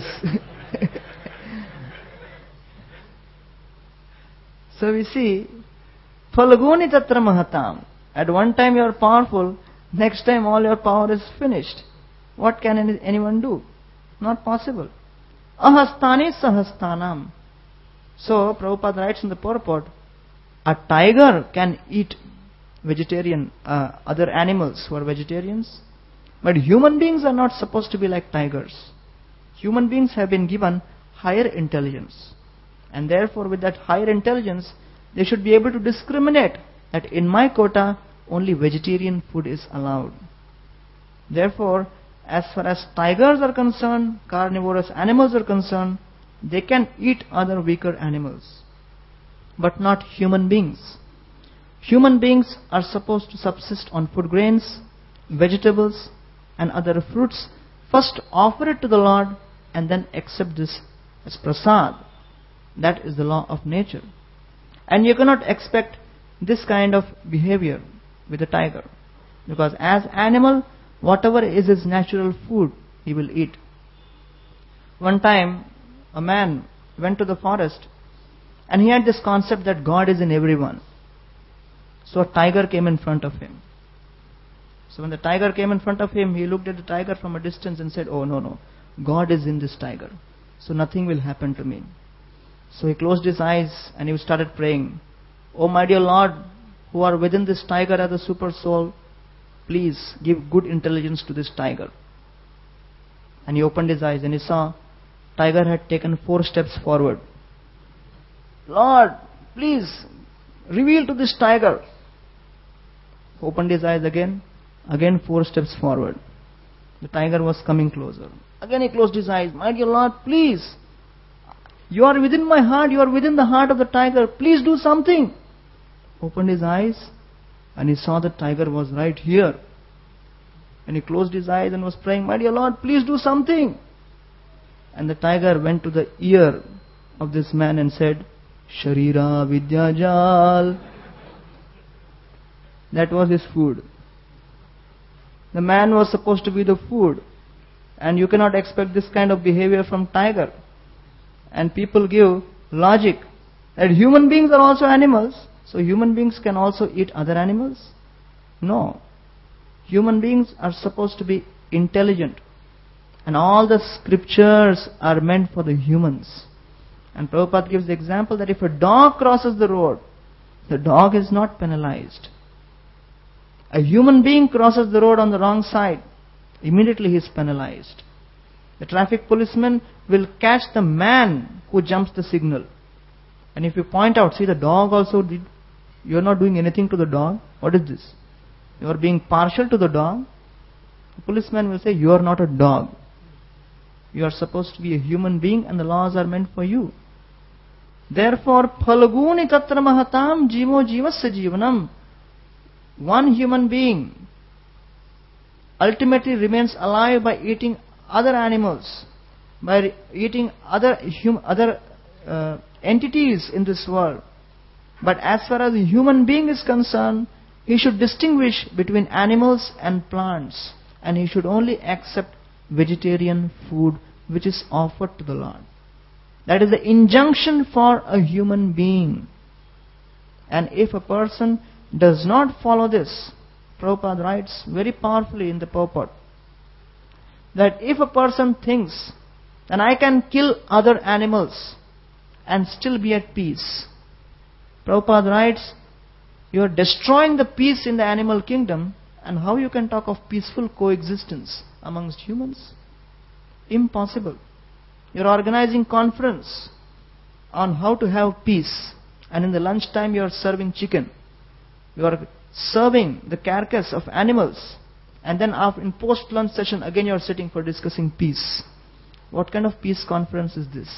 So we see, Phalguni tatra mahatam. At one time you are powerful, next time all your power is finished. What can anyone do? Not possible. Ahastani sahastanam. So Prabhupada writes in the purport, a tiger can eat vegetarian, other animals who are vegetarians, but human beings are not supposed to be like tigers. Human beings have been given higher intelligence, and therefore with that higher intelligence they should be able to discriminate that in my quota only vegetarian food is allowed. Therefore, as far as tigers are concerned, carnivorous animals are concerned, they can eat other weaker animals, but not human beings. Human beings are supposed to subsist on food grains, vegetables, and other fruits. First offer it to the Lord and then accept this as prasad. That is the law of nature. And you cannot expect this kind of behavior with a tiger, because as animal, whatever is his natural food, he will eat. One time, a man went to the forest and he had this concept that God is in everyone. So a tiger came in front of him. So when the tiger came in front of him, he looked at the tiger from a distance and said, oh no, God is in this tiger, so nothing will happen to me. So he closed his eyes and he started praying, oh my dear Lord, who are within this tiger as a super soul, please give good intelligence to this tiger. And he opened his eyes and he saw tiger had taken 4 steps forward. Lord, please reveal to this tiger. Opened his eyes again 4 steps forward. The tiger was coming closer. Again he closed his eyes. My dear Lord, please, you are within my heart, you are within the heart of the tiger, please do something. Opened his eyes and he saw the tiger was right here. And he closed his eyes and was praying, my dear Lord, please do something. And the tiger went to the ear of this man and said, Sharira Vidyajal. That was his food. The man was supposed to be the food. And you cannot expect this kind of behavior from tiger. And people give logic that human beings are also animals, so human beings can also eat other animals. No. Human beings are supposed to be intelligent. And all the scriptures are meant for the humans. And Prabhupada gives the example that if a dog crosses the road, the dog is not penalized. A human being crosses the road on the wrong side, immediately he is penalized. The traffic policeman will catch the man who jumps the signal. And if you point out, see the dog also did, you are not doing anything to the dog. What is this? You are being partial to the dog. The policeman will say, you are not a dog. You are supposed to be a human being and the laws are meant for you. Therefore, phalguni tatra mahatam jivo jivasya jivanam. One human being ultimately remains alive by eating other animals, by eating other entities in this world. But as far as a human being is concerned, he should distinguish between animals and plants, and he should only accept vegetarian food which is offered to the Lord. That is the injunction for a human being. And if a person does not follow this, Prabhupada writes very powerfully in the purport, that if a person thinks that I can kill other animals and still be at peace, Prabhupada writes, you are destroying the peace in the animal kingdom, and how you can talk of peaceful coexistence amongst humans? Impossible. You are organizing conference on how to have peace, and in the lunchtime you are serving chicken. You are serving the carcass of animals, and then in post-lunch session again you are sitting for discussing peace. What kind of peace conference is this?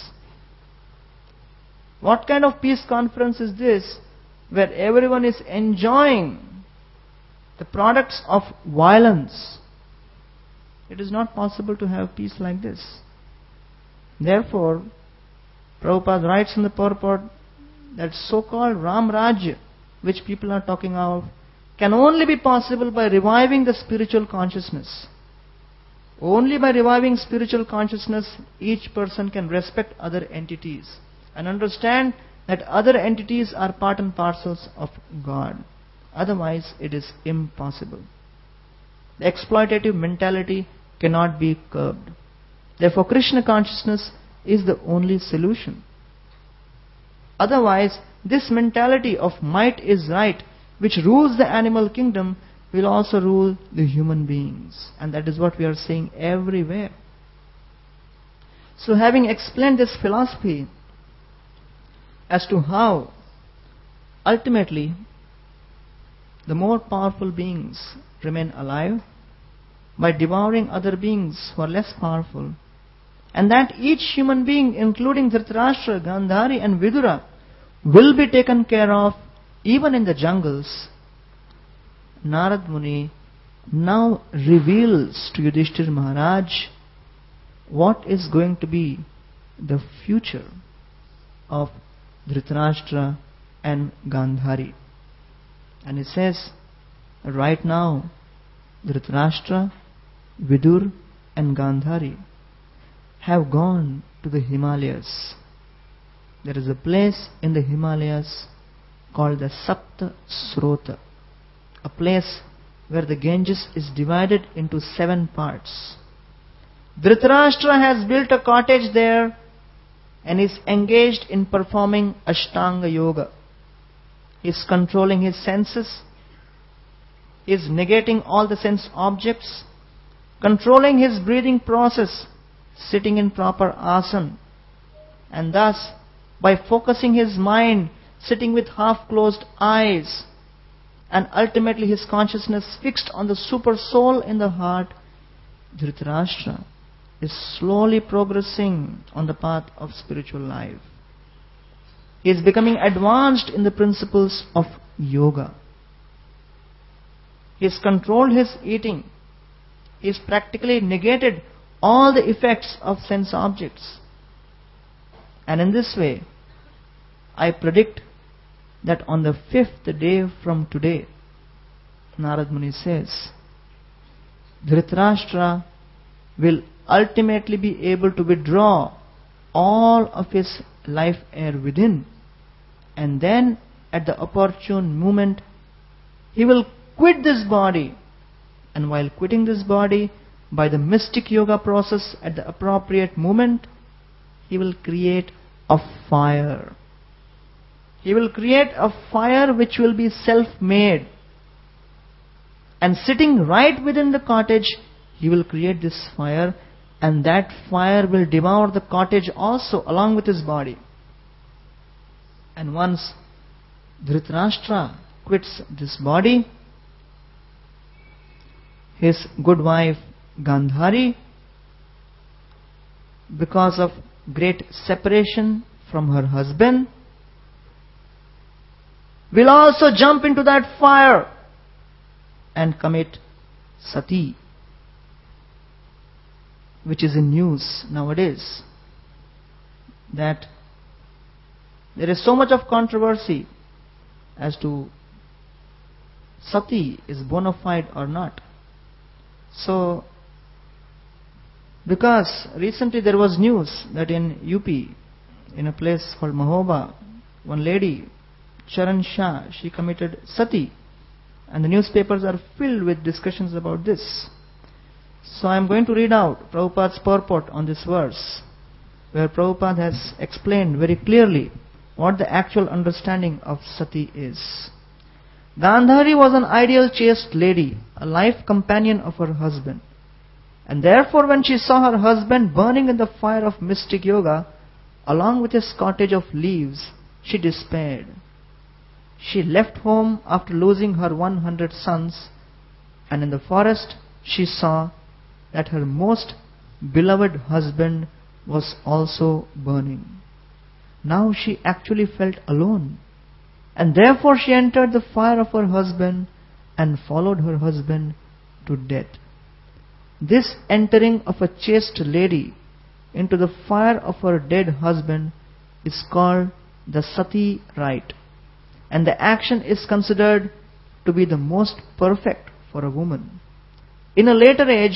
What kind of peace conference is this where everyone is enjoying the products of violence? It is not possible to have peace like this. Therefore, Prabhupada writes in the purport that so-called Ram Rajya, which people are talking of, can only be possible by reviving the spiritual consciousness. Only by reviving spiritual consciousness, each person can respect other entities and understand that other entities are part and parcels of God. Otherwise, it is impossible. The exploitative mentality cannot be curbed. Therefore, Krishna consciousness is the only solution. Otherwise, this mentality of might is right, which rules the animal kingdom, will also rule the human beings. And that is what we are seeing everywhere. So having explained this philosophy as to how ultimately the more powerful beings remain alive by devouring other beings who are less powerful, and that each human being, including Dhritarashtra, Gandhari and Vidura, will be taken care of even in the jungles, Narad Muni now reveals to Yudhishthira Maharaj what is going to be the future of Dhritarashtra and Gandhari. And he says, right now, Dhritarashtra, Vidur and Gandhari have gone to the Himalayas. There is a place in the Himalayas called the Sapta Srota, a place where the Ganges is divided into 7 parts. Dhritarashtra has built a cottage there and is engaged in performing Ashtanga Yoga. He is controlling his senses, he is negating all the sense objects, controlling his breathing process, sitting in proper asana, and thus by focusing his mind, sitting with half-closed eyes, and ultimately his consciousness fixed on the super soul in the heart, Dhritarashtra is slowly progressing on the path of spiritual life. He is becoming advanced in the principles of yoga. He has controlled his eating. He has practically negated all the effects of sense objects. And in this way, I predict that on the 5th day from today, Narad Muni says, Dhritarashtra will ultimately be able to withdraw all of his life air within, and then at the opportune moment, he will quit this body, and while quitting this body, by the mystic yoga process at the appropriate moment, he will create a fire. He will create a fire which will be self-made. And sitting right within the cottage, he will create this fire, and that fire will devour the cottage also along with his body. And once Dhritarashtra quits this body, his good wife Gandhari, because of great separation from her husband, will also jump into that fire and commit sati, which is in news nowadays. That there is so much of controversy as to sati is bona fide or not. So, because recently there was news that in UP, in a place called Mahoba, one lady, Charan Shah, she committed sati, and the newspapers are filled with discussions about this. So I am going to read out Prabhupada's purport on this verse, where Prabhupada has explained very clearly what the actual understanding of sati is. Gandhari was an ideal chaste lady, a life companion of her husband. And therefore when she saw her husband burning in the fire of mystic yoga, along with his cottage of leaves, she despaired. She left home after losing her 100 sons, and in the forest she saw that her most beloved husband was also burning. Now she actually felt alone, and therefore she entered the fire of her husband and followed her husband to death. This entering of a chaste lady into the fire of her dead husband is called the sati rite, and the action is considered to be the most perfect for a woman. In a later age,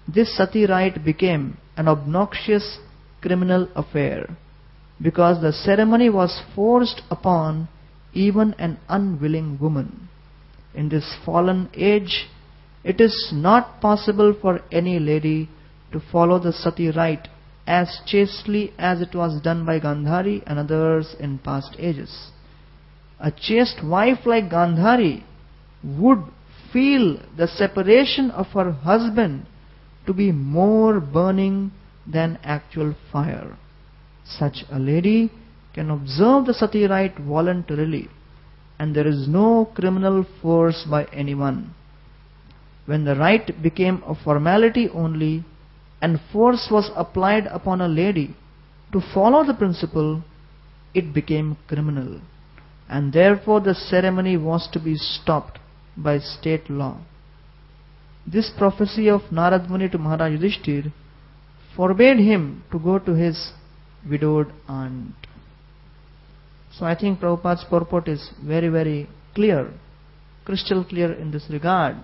this sati rite became an obnoxious criminal affair because the ceremony was forced upon even an unwilling woman. In this fallen age, it is not possible for any lady to follow the sati rite as chastely as it was done by Gandhari and others in past ages. A chaste wife like Gandhari would feel the separation of her husband to be more burning than actual fire. Such a lady can observe the sati rite voluntarily, and there is no criminal force by anyone. When the rite became a formality only, and force was applied upon a lady to follow the principle, it became criminal, and therefore the ceremony was to be stopped by state law. This prophecy of Narad Muni to Maharaj Yudhishthir forbade him to go to his widowed aunt. So I think Prabhupada's purport is very, very clear, crystal clear in this regard,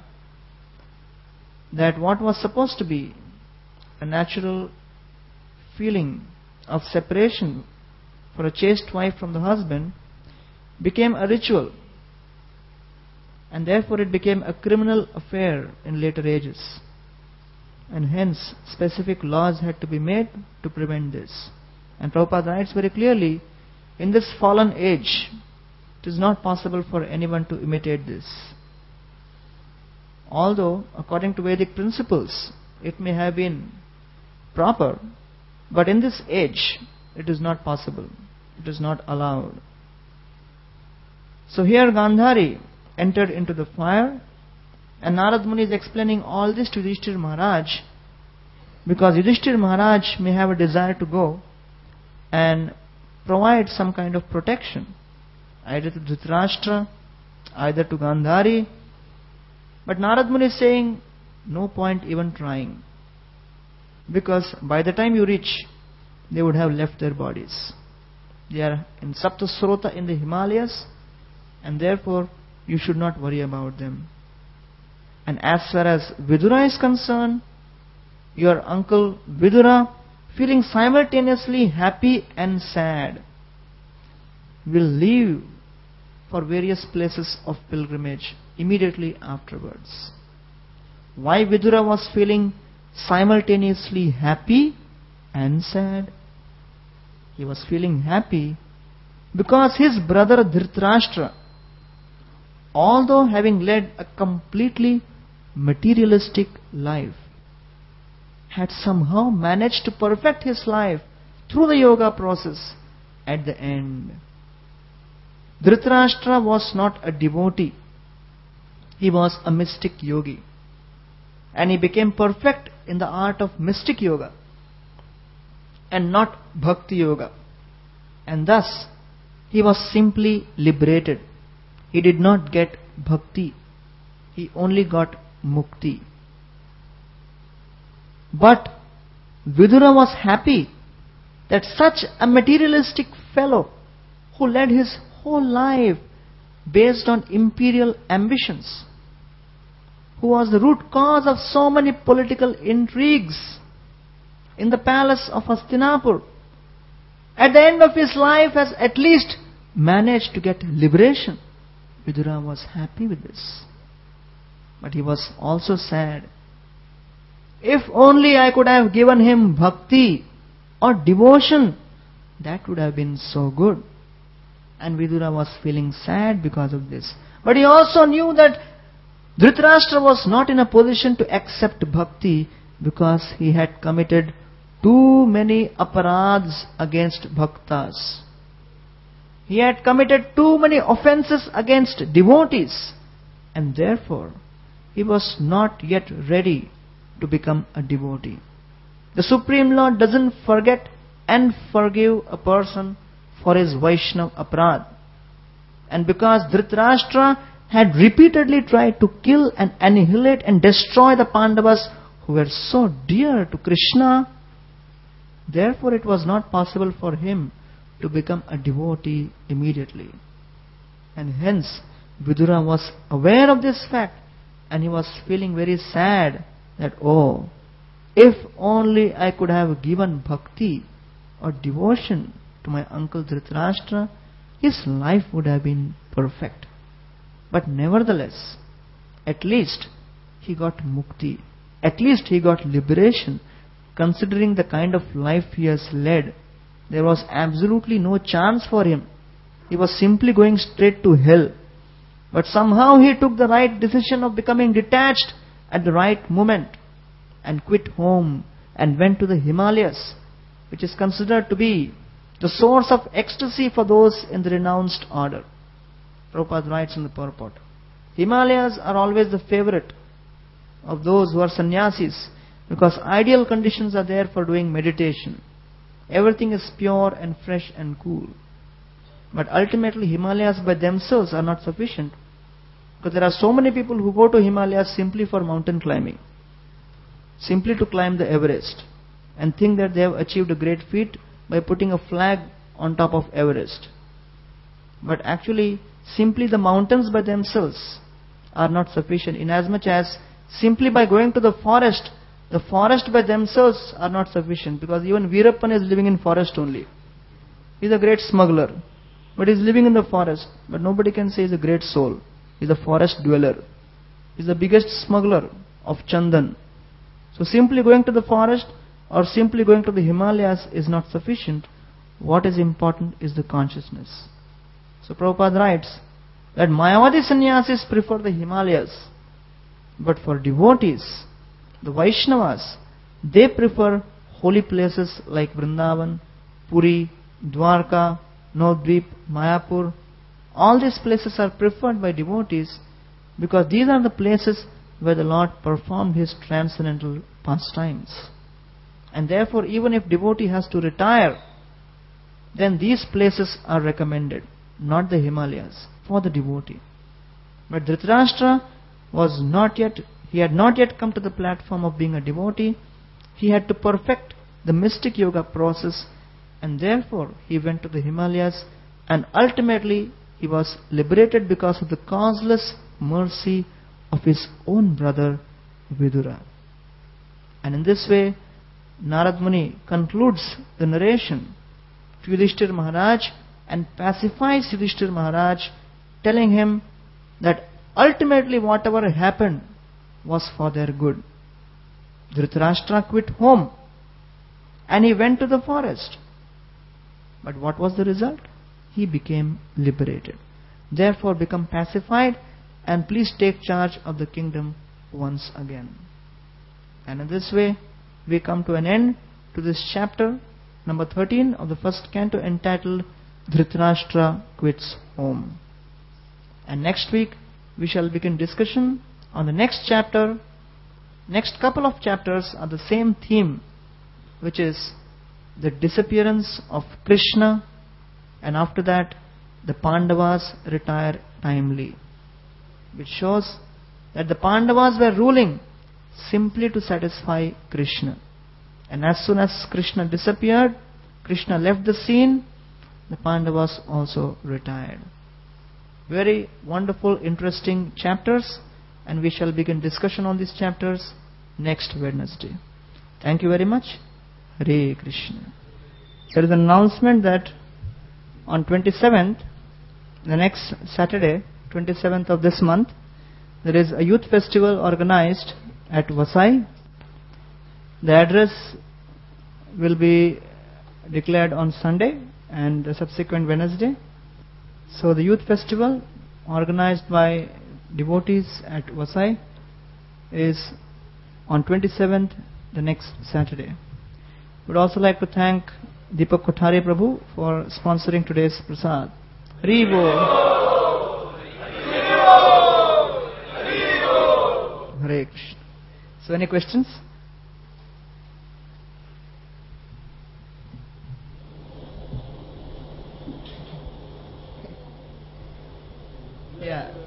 that what was supposed to be a natural feeling of separation for a chaste wife from the husband became a ritual, and therefore it became a criminal affair in later ages, and hence specific laws had to be made to prevent this. And Prabhupada writes very clearly, in this fallen age, it is not possible for anyone to imitate this. Although, according to Vedic principles, it may have been proper, but in this age, it is not possible. It is not allowed. So here Gandhari entered into the fire, and Narad Muni is explaining all this to Yudhishthira Maharaj, because Yudhishthira Maharaj may have a desire to go and provide some kind of protection, either to Dhritarashtra, either to Gandhari. But Narad Muni is saying, no point even trying, because by the time you reach, they would have left their bodies. They are in Saptasrota in the Himalayas, and therefore you should not worry about them. And as far as Vidura is concerned, your uncle Vidura, feeling simultaneously happy and sad, will leave for various places of pilgrimage immediately afterwards. Why Vidura was feeling simultaneously happy and sad? He was feeling happy because his brother Dhritarashtra, although having led a completely materialistic life, had somehow managed to perfect his life through the yoga process at the end. Dhritarashtra was not a devotee. He was a mystic yogi. And he became perfect in the art of mystic yoga and not bhakti yoga. And thus, he was simply liberated. He did not get bhakti. He only got mukti. But Vidura was happy that such a materialistic fellow who led his whole life based on imperial ambitions, who was the root cause of so many political intrigues in the palace of Hastinapur, at the end of his life has at least managed to get liberation. Vidura was happy with this. But he was also sad. If only I could have given him bhakti or devotion, that would have been so good. And Vidura was feeling sad because of this. But he also knew that Dhritarashtra was not in a position to accept bhakti because he had committed too many aparadhs against bhaktas. He had committed too many offenses against devotees, and therefore he was not yet ready to become a devotee. The Supreme Lord doesn't forget and forgive a person for his Vaishnav aparadh. And because Dhritarashtra had repeatedly tried to kill and annihilate and destroy the Pandavas who were so dear to Krishna, therefore it was not possible for him to become a devotee immediately. And hence Vidura was aware of this fact, and he was feeling very sad that, oh, If only I could have given bhakti or devotion to my uncle Dhritarashtra, his life would have been perfect. But nevertheless, at least he got mukti. At least he got liberation. Considering the kind of life he has led, there was absolutely no chance for him. He was simply going straight to hell. But somehow he took the right decision of becoming detached at the right moment and quit home and went to the Himalayas, which is considered to be the source of ecstasy for those in the renounced order. Prabhupada writes in the purport, Himalayas are always the favorite of those who are sannyasis because ideal conditions are there for doing meditation. Everything is pure and fresh and cool. But ultimately Himalayas by themselves are not sufficient, because there are so many people who go to Himalayas simply for mountain climbing, simply to climb the Everest, and think that they have achieved a great feat by putting a flag on top of Everest. But actually, simply the mountains by themselves are not sufficient, inasmuch as simply by going to the forest by themselves are not sufficient, because even Veerappan is living in forest only. He is a great smuggler, but he is living in the forest, but nobody can say he is a great soul. He is a forest dweller. He is the biggest smuggler of Chandan. So simply going to the forest or simply going to the Himalayas is not sufficient. What is important is the consciousness. So Prabhupada writes that Mayavadi sannyasis prefer the Himalayas, but for devotees, the Vaishnavas, they prefer holy places like Vrindavan, Puri, Dwarka, Navadvip, Mayapur. All these places are preferred by devotees because these are the places where the Lord performed His transcendental pastimes. And therefore, even if devotee has to retire, then these places are recommended, not the Himalayas, for the devotee. But Dhritarashtra he had not yet come to the platform of being a devotee. He had to perfect the mystic yoga process, and therefore he went to the Himalayas, and ultimately he was liberated because of the causeless mercy of his own brother Vidura. And in this way, Narad Muni concludes the narration to Yudhishthira Maharaj and pacifies Yudhishthira Maharaj, telling him that ultimately whatever happened was for their good. Dhritarashtra quit home and he went to the forest. But what was the result? He became liberated. Therefore become pacified and please take charge of the kingdom once again. And in this way we come to an end to this chapter number 13 of the first canto, entitled Dhritarashtra Quits Home. And next week we shall begin discussion on the next chapter. Next couple of chapters are the same theme, which is the disappearance of Krishna, and after that the Pandavas retire timely, which shows that the Pandavas were ruling simply to satisfy Krishna. And as soon as Krishna disappeared, Krishna left the scene, the Pandavas also retired. Very wonderful, interesting chapters, and we shall begin discussion on these chapters next Wednesday. Thank you very much. Hare Krishna. There is an announcement that on 27th, the next Saturday, 27th of this month, there is a youth festival organized at Vasai. The address will be declared on Sunday and the subsequent Wednesday. So the youth festival organized by devotees at Vasai is on 27th, the next Saturday. We'd also like to thank Deepak Kothari Prabhu for sponsoring today's prasad. Hari Bol. Hare Krishna. So any questions? Yeah.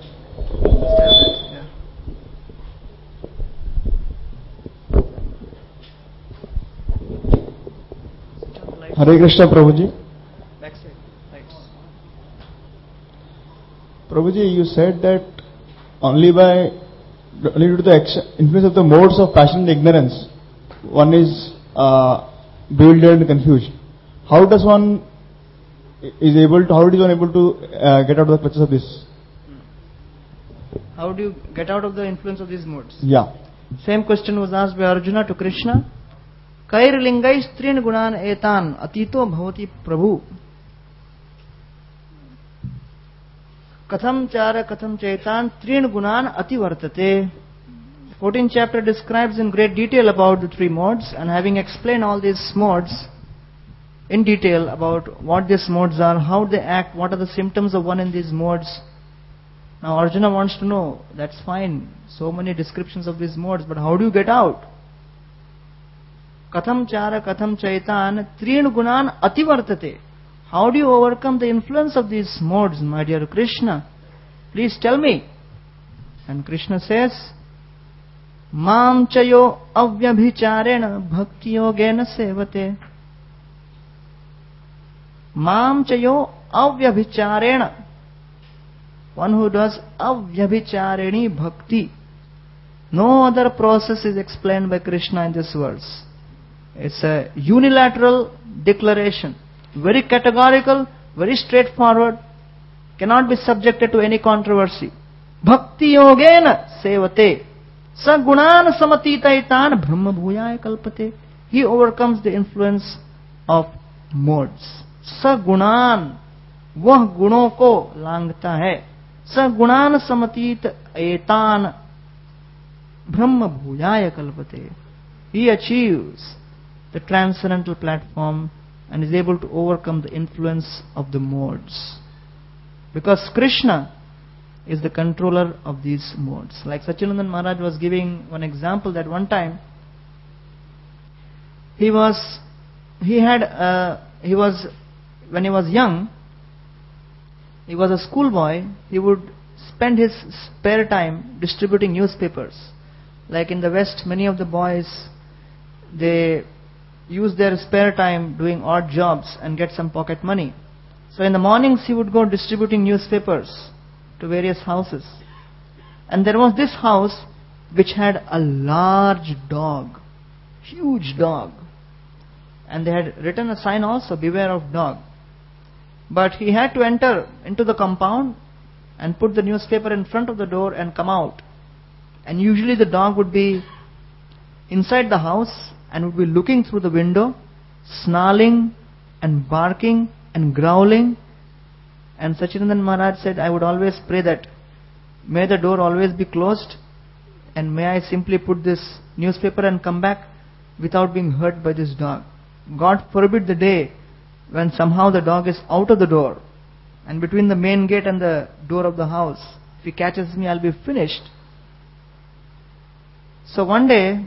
Hare Krishna, Prabhuji. Backside. Right. Prabhuji, you said that only due to the influence of the modes of passion and ignorance, one is bewildered and confused. How does one able to get out of the clutches of this? How do you get out of the influence of these modes? Yeah. Same question was asked by Arjuna to Krishna. Kairlingais trin gunan etan atito bhavati prabhu. Katham chara katham chaitan trin gunan ati vartate. 14th chapter describes in great detail about the three modes, and having explained all these modes in detail about what these modes are, how they act, what are the symptoms of one in these modes. Now Arjuna wants to know, that's fine, so many descriptions of these modes, but how do you get out? Katham chara katham chaitan trin gunan ati vartate. How do you overcome the influence of these modes, my dear Krishna? Please tell me. And Krishna says, Mam chayo avyabhicharena bhakti yogena sevate. Mam chayo avyabhicharena. One who does avyabhichareni bhakti. No other process is explained by Krishna in this verse. It's a unilateral declaration. Very categorical, very straightforward. Cannot be subjected to any controversy. Bhakti yogena sevate. Sagunan samatitaitan brahma bhuyaya kalpate. He overcomes the influence of modes. Sagunan, वह गुणों को लांघता है. सगुणान समतीत एतान brahma bhuyaya kalpate. He achieves the transcendental platform and is able to overcome the influence of the modes. Because Krishna is the controller of these modes. Like Satchidananda Maharaj was giving one example that one time when he was young, he was a schoolboy, he would spend his spare time distributing newspapers. Like in the West, many of the boys, they use their spare time doing odd jobs and get some pocket money. So in the mornings he would go distributing newspapers to various houses. And there was this house which had a large dog, huge dog. And they had written a sign also, beware of dog. But he had to enter into the compound and put the newspaper in front of the door and come out. And usually the dog would be inside the house and would be looking through the window, snarling and barking and growling. And Satchidananda Maharaj said, I would always pray that may the door always be closed and may I simply put this newspaper and come back without being hurt by this dog. God forbid the day when somehow the dog is out of the door and between the main gate and the door of the house. If he catches me, I'll be finished. So one day,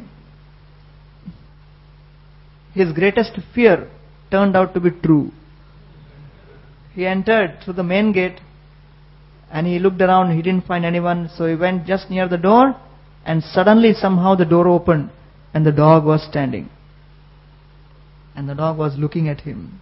his greatest fear turned out to be true. He entered through the main gate and he looked around, he didn't find anyone, so he went just near the door and suddenly somehow the door opened and the dog was standing. And the dog was looking at him.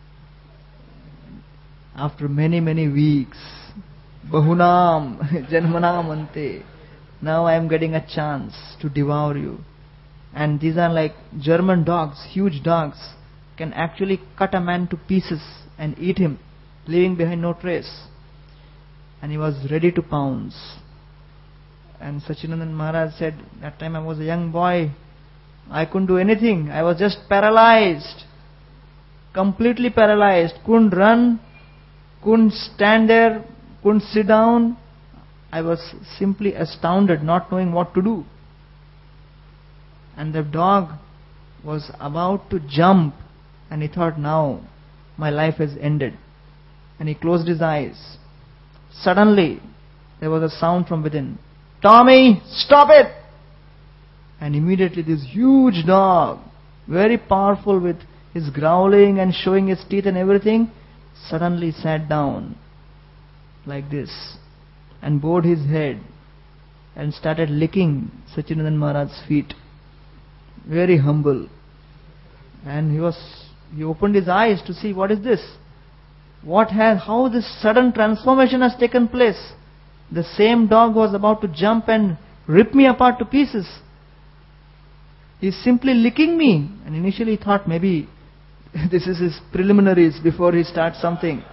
After many, many weeks, Bahunam Janmanam Ante, now I am getting a chance to devour you. And these are like German dogs, huge dogs, can actually cut a man to pieces and eat him, leaving behind no trace. And he was ready to pounce. And Satchidananda Maharaj said, that time I was a young boy, I couldn't do anything, I was just paralyzed, completely paralyzed, couldn't run, couldn't stand there, couldn't sit down. I was simply astounded, not knowing what to do. And the dog was about to jump and he thought, now my life has ended. And he closed his eyes. Suddenly there was a sound from within, Tommy, stop it! And immediately this huge dog, very powerful with his growling and showing his teeth and everything, suddenly sat down like this and bowed his head and started licking Satchidananda Maharaj's feet. Very humble. And he opened his eyes to see what is this. How this sudden transformation has taken place. The same dog was about to jump and rip me apart to pieces. He's simply licking me. And initially he thought maybe this is his preliminaries before he starts something.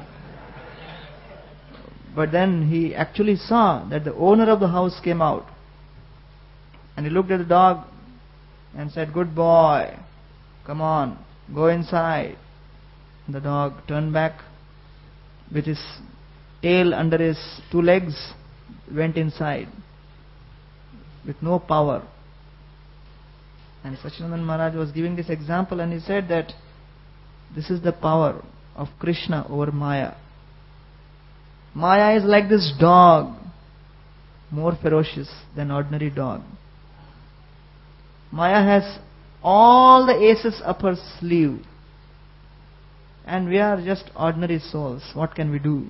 But then he actually saw that the owner of the house came out. And he looked at the dog and said, "Good boy, come on, go inside." And the dog turned back with his tail under his 2 legs, went inside with no power. And Satchidananda Maharaj was giving this example, and he said that this is the power of Krishna over Maya. Maya is like this dog, more ferocious than ordinary dog. Maya has all the aces up her sleeve. And we are just ordinary souls. What can we do?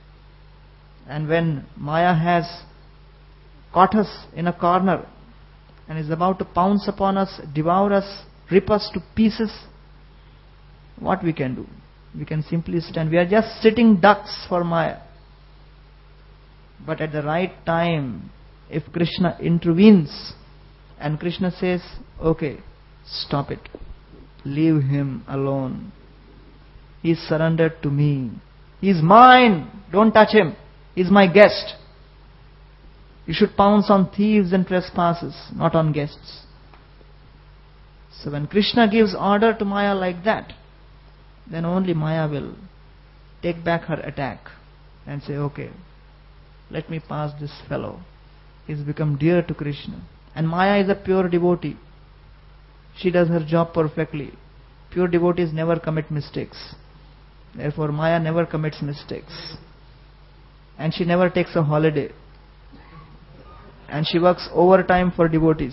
And when Maya has caught us in a corner and is about to pounce upon us, devour us, rip us to pieces, what we can do? We can simply stand. We are just sitting ducks for Maya. But at the right time, if Krishna intervenes and Krishna says, "Okay, stop it. Leave him alone. He is surrendered to me. He is mine. Don't touch him. He is my guest. You should pounce on thieves and trespassers, not on guests." So when Krishna gives order to Maya like that, then only Maya will take back her attack and say, "Okay, let me pass this fellow. He's become dear to Krishna." And Maya is a pure devotee. She does her job perfectly. Pure devotees never commit mistakes. Therefore, Maya never commits mistakes. And she never takes a holiday. And she works overtime for devotees.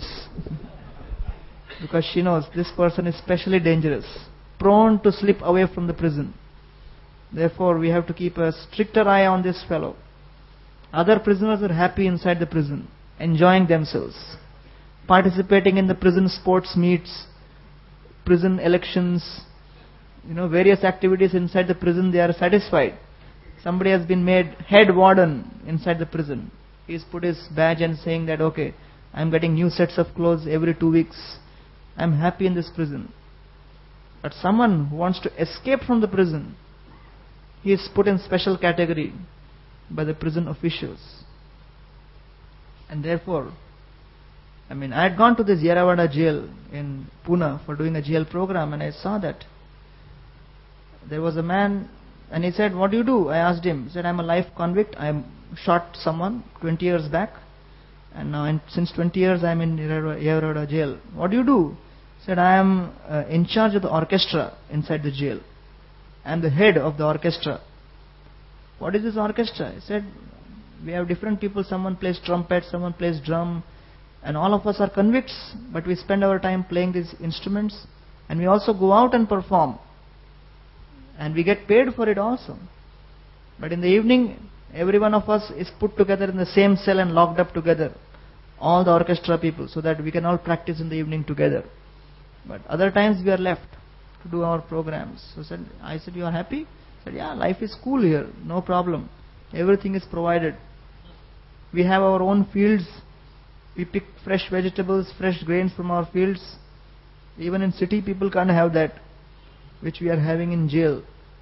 Because she knows this person is specially dangerous, prone to slip away from the prison. Therefore, we have to keep a stricter eye on this fellow. Other prisoners are happy inside the prison, enjoying themselves, participating in the prison sports meets, prison elections, various activities inside the prison. They are satisfied. Somebody has been made head warden inside the prison. He's put his badge and saying that, "Okay, I'm getting new sets of clothes every 2 weeks. I'm happy in this prison." But someone who wants to escape from the prison, he is put in special category by the prison officials. And therefore, I had gone to this Yerawada jail in Pune for doing a jail program, and I saw that there was a man, and he said, "What do you do?" I asked him. He said, "I'm a life convict. I shot someone 20 years back, and now since 20 years I'm in Yerawada jail." "What do you do?" He said, "I am in charge of the orchestra inside the jail. I'm the head of the orchestra." "What is this orchestra?" He said, "We have different people. Someone plays trumpet, someone plays drum, and all of us are convicts, but we spend our time playing these instruments, and we also go out and perform. And we get paid for it also. But in the evening, every one of us is put together in the same cell and locked up together, all the orchestra people, so that we can all practice in the evening together. But other times we are left to do our programs." So I said, "You are happy?" He said, "Yeah, life is cool here, no problem. Everything is provided. We have our own fields. We pick fresh vegetables, fresh grains from our fields. Even in city, people can't have that, which we are having in jail.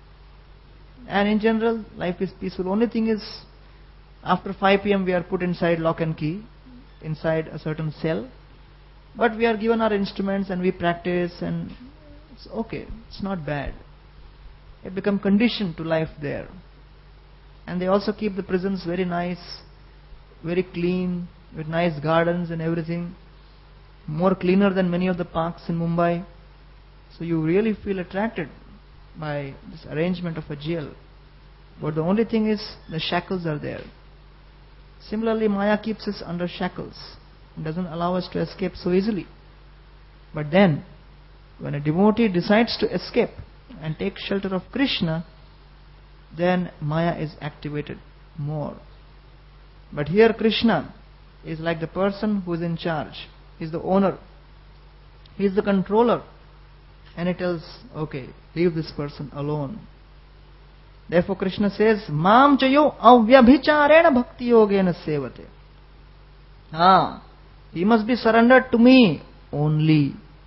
And in general, life is peaceful. Only thing is, after 5 p.m. we are put inside lock and key, inside a certain cell. But we are given our instruments and we practice, and it's okay. It's not bad. It becomes conditioned to life there. And they also keep the prisons very nice, very clean, with nice gardens and everything. More cleaner than many of the parks in Mumbai. So you really feel attracted by this arrangement of a jail. But the only thing is, the shackles are there. Similarly, Maya keeps us under shackles and doesn't allow us to escape so easily. But then, when a devotee decides to escape and take shelter of Krishna, then Maya is activated more. But here Krishna is like the person who is in charge. He is the owner. He is the controller. And he tells, "Okay, leave this person alone." Therefore Krishna says, "Mam chayo avyabhicharena bhakti yogena sevate." He must be surrendered to me only.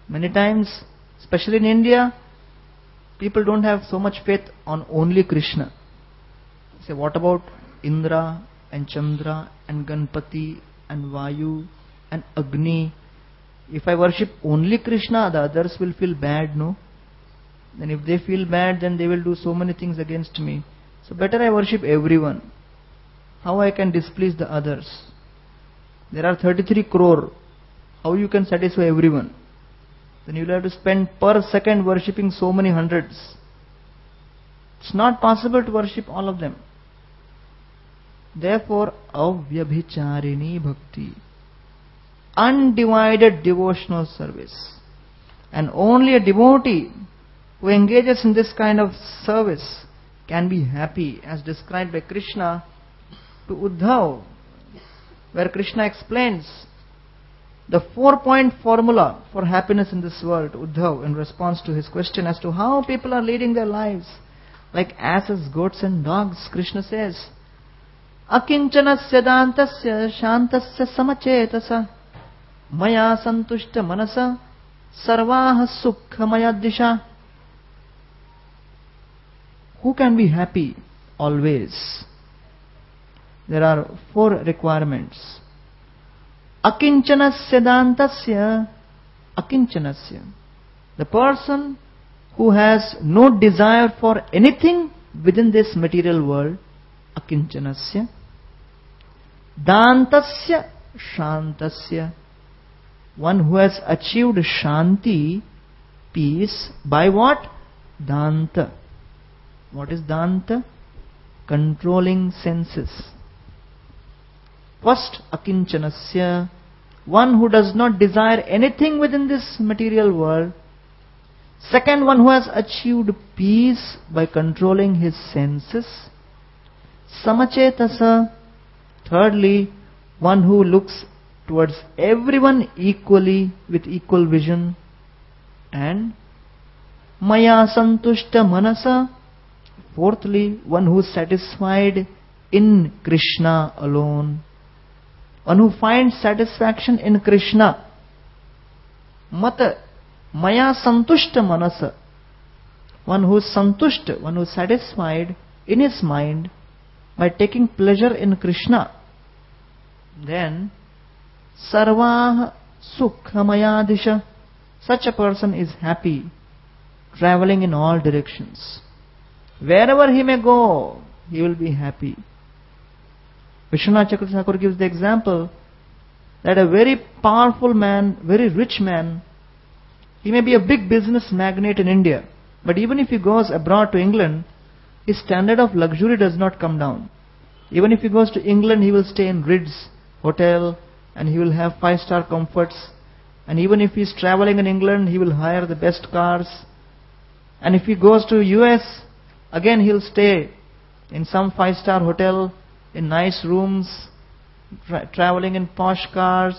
Many times, especially in India, people don't have so much faith on only Krishna. Say, what about Indra and Chandra and Ganpati and Vayu and Agni? If I worship only Krishna, the others will feel bad, no? Then if they feel bad, then they will do so many things against me. So better I worship everyone. How I can displease the others? There are 33 crore. How you can satisfy everyone? Then you will have to spend per second worshipping so many hundreds. It's not possible to worship all of them. Therefore, avyabhicharini bhakti, undivided devotional service. And only a devotee who engages in this kind of service can be happy, as described by Krishna to Uddhav, where Krishna explains the 4-point formula for happiness in this world to Uddhav in response to his question as to how people are leading their lives like asses, goats and dogs. Krishna says, Akincanasya dantasya shantasya samachetasa maya santushta manasa sarvaha sukha maya disha. Who can be happy always? There are 4 requirements. Akincanasya dantasya, akincanasya. The person who has no desire for anything within this material world, akincanasya. Dantasya, shantasya. One who has achieved shanti, peace, by what? Danta. What is danta? Controlling senses. First, akinchanasya, one who does not desire anything within this material world. Second, one who has achieved peace by controlling his senses. Samachetasa. Thirdly, one who looks towards everyone equally with equal vision. And maya santushta manasa. Fourthly, one who is satisfied in Krishna alone. One who finds satisfaction in Krishna. Mata maya santushta manasa. One who is santushta, one who is satisfied in his mind by taking pleasure in Krishna. Then sarvaha sukha maya disha. Such a person is happy, traveling in all directions. Wherever he may go, he will be happy. Vishwanath Chakravarti Thakur gives the example that a very powerful man, very rich man, he may be a big business magnate in India, but even if he goes abroad to England, his standard of luxury does not come down. Even if he goes to England, he will stay in Ritz Hotel and he will have 5-star comforts. And even if he is traveling in England, he will hire the best cars. And if he goes to US, again he will stay in some 5-star hotel, in nice rooms, traveling in posh cars,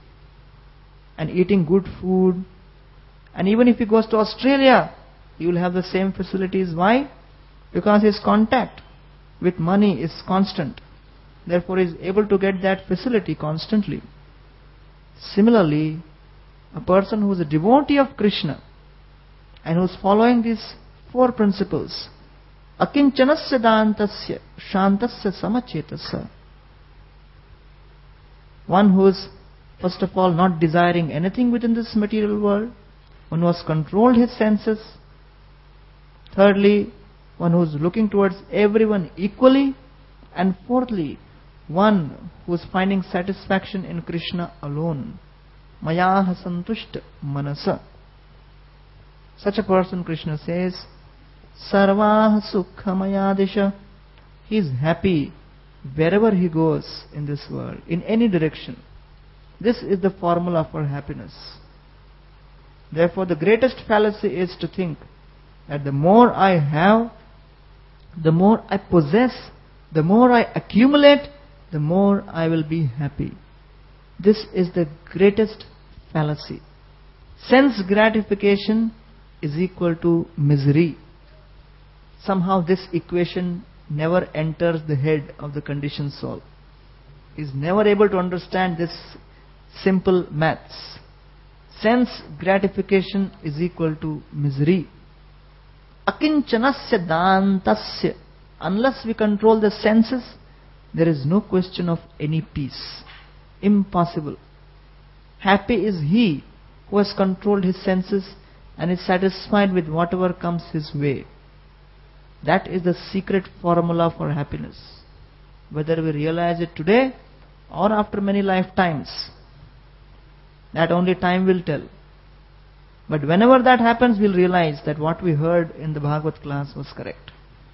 and eating good food. And even if he goes to Australia, he will have the same facilities. Why? Because his contact with money is constant. Therefore, he is able to get that facility constantly. Similarly, a person who is a devotee of Krishna and who is following these 4 principles, akinchanasya dantasya shantasya samachetasa. One who is, first of all, not desiring anything within this material world. One who has controlled his senses. Thirdly, one who is looking towards everyone equally. And fourthly, one who is finding satisfaction in Krishna alone. Mayaha santushta manasa. Such a person, Krishna says, sarvaha sukha maya disha. He is happy wherever he goes in this world, in any direction. This is the formula for happiness. Therefore, the greatest fallacy is to think that the more I have, the more I possess, the more I accumulate, the more I will be happy. This is the greatest fallacy. Sense gratification is equal to misery. Somehow this equation never enters the head of the conditioned soul. He is never able to understand this simple maths. sense gratification is equal to misery. Akinchanasya dantasya. Unless we control the senses, there is no question of any peace. Impossible. Happy is he who has controlled his senses and is satisfied with whatever comes his way. That is the secret formula for happiness. Whether we realize it today or after many lifetimes, that only time will tell. But whenever that happens, we'll realize that what we heard in the Bhagavad class was correct.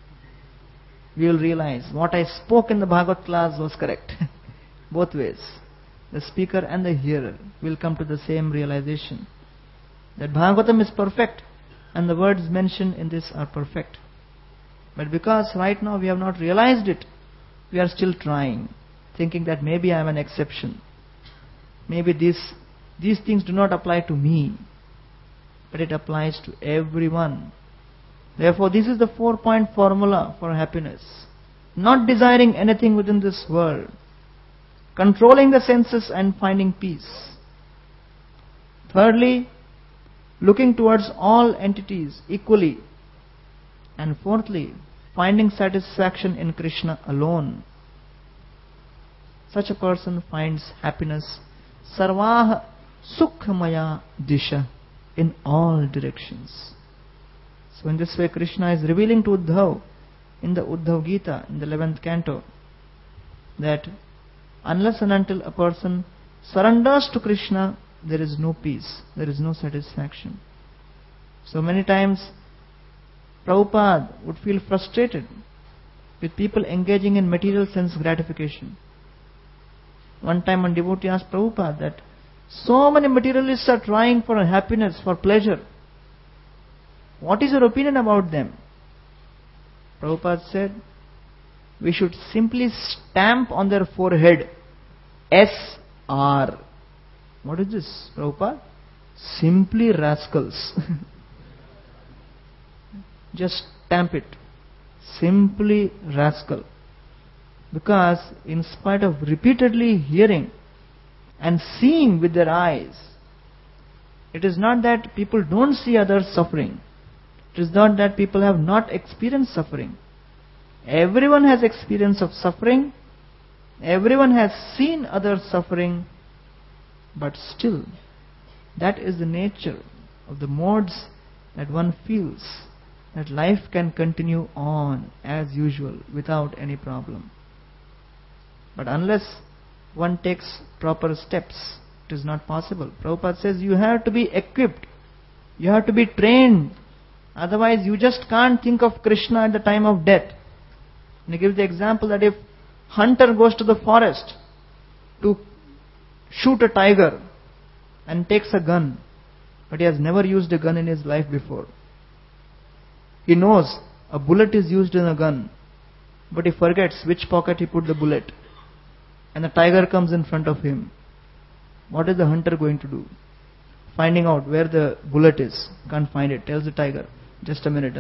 We will realize what I spoke in the Bhagavad class was correct. Both ways. The speaker and the hearer will come to the same realization that Bhagavatam is perfect and the words mentioned in this are perfect. But because right now we have not realized it, we are still trying, thinking that maybe I am an exception. Maybe these things do not apply to me, but it applies to everyone. Therefore, this is the 4-point formula for happiness. Not desiring anything within this world, controlling the senses and finding peace. Thirdly, looking towards all entities equally. And fourthly, finding satisfaction in Krishna alone. Such a person finds happiness sarvaha sukhamaya disha, in all directions. So in this way Krishna is revealing to Uddhav in the Uddhav Gita in the 11th canto that unless and until a person surrenders to Krishna, there is no peace, there is no satisfaction. So many times Prabhupada would feel frustrated with people engaging in material sense gratification. One time one devotee asked Prabhupada that so many materialists are trying for happiness, for pleasure. What is your opinion about them? Prabhupada said, we should simply stamp on their forehead SR. What is this, Prabhupada? Simply rascals. Just stamp it. Simply rascal. Because in spite of repeatedly hearing and seeing with their eyes, it is not that people don't see others suffering. It is not that people have not experienced suffering. Everyone has experience of suffering. Everyone has seen others suffering. But still, that is the nature of the modes that one feels, that life can continue on as usual without any problem. But unless one takes proper steps, it is not possible. Prabhupada says you have to be equipped. You have to be trained. Otherwise you just can't think of Krishna at the time of death. And he gives the example that if hunter goes to the forest to shoot a tiger and takes a gun, but he has never used a gun in his life before. He knows a bullet is used in a gun, but he forgets which pocket he put the bullet. And the tiger comes in front of him. What is the hunter going to do? Finding out where the bullet is. Can't find it. Tells the tiger, just a minute.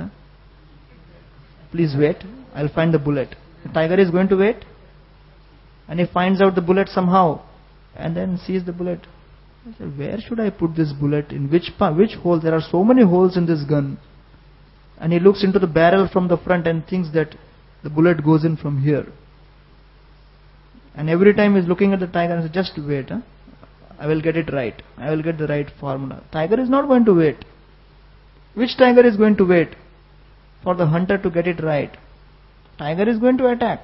Please wait. I'll find the bullet. The tiger is going to wait. And he finds out the bullet somehow. And then sees the bullet. He says, where should I put this bullet? In which hole? There are so many holes in this gun. And he looks into the barrel from the front and thinks that the bullet goes in from here. And every time he's looking at the tiger and says, just wait. I will get it right. I will get the right formula. Tiger is not going to wait. Which tiger is going to wait for the hunter to get it right? Tiger is going to attack.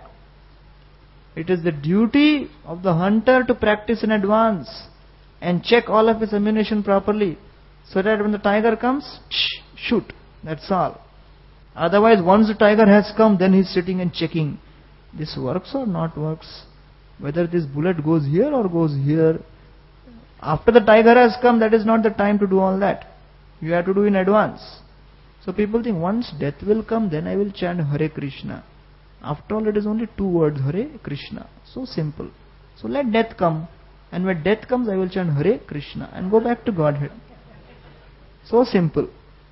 It is the duty of the hunter to practice in advance and check all of his ammunition properly, so that when the tiger comes, shoot. That's all. Otherwise, once the tiger has come, then he's sitting and checking, this works or not works? Whether this bullet goes here or goes here. After the tiger has come, that is not the time to do all that. You have to do in advance. So people think, once death will come, then I will chant Hare Krishna. After all, it is only 2 words, Hare Krishna. So simple. So let death come. And when death comes, I will chant Hare Krishna and go back to Godhead. So simple.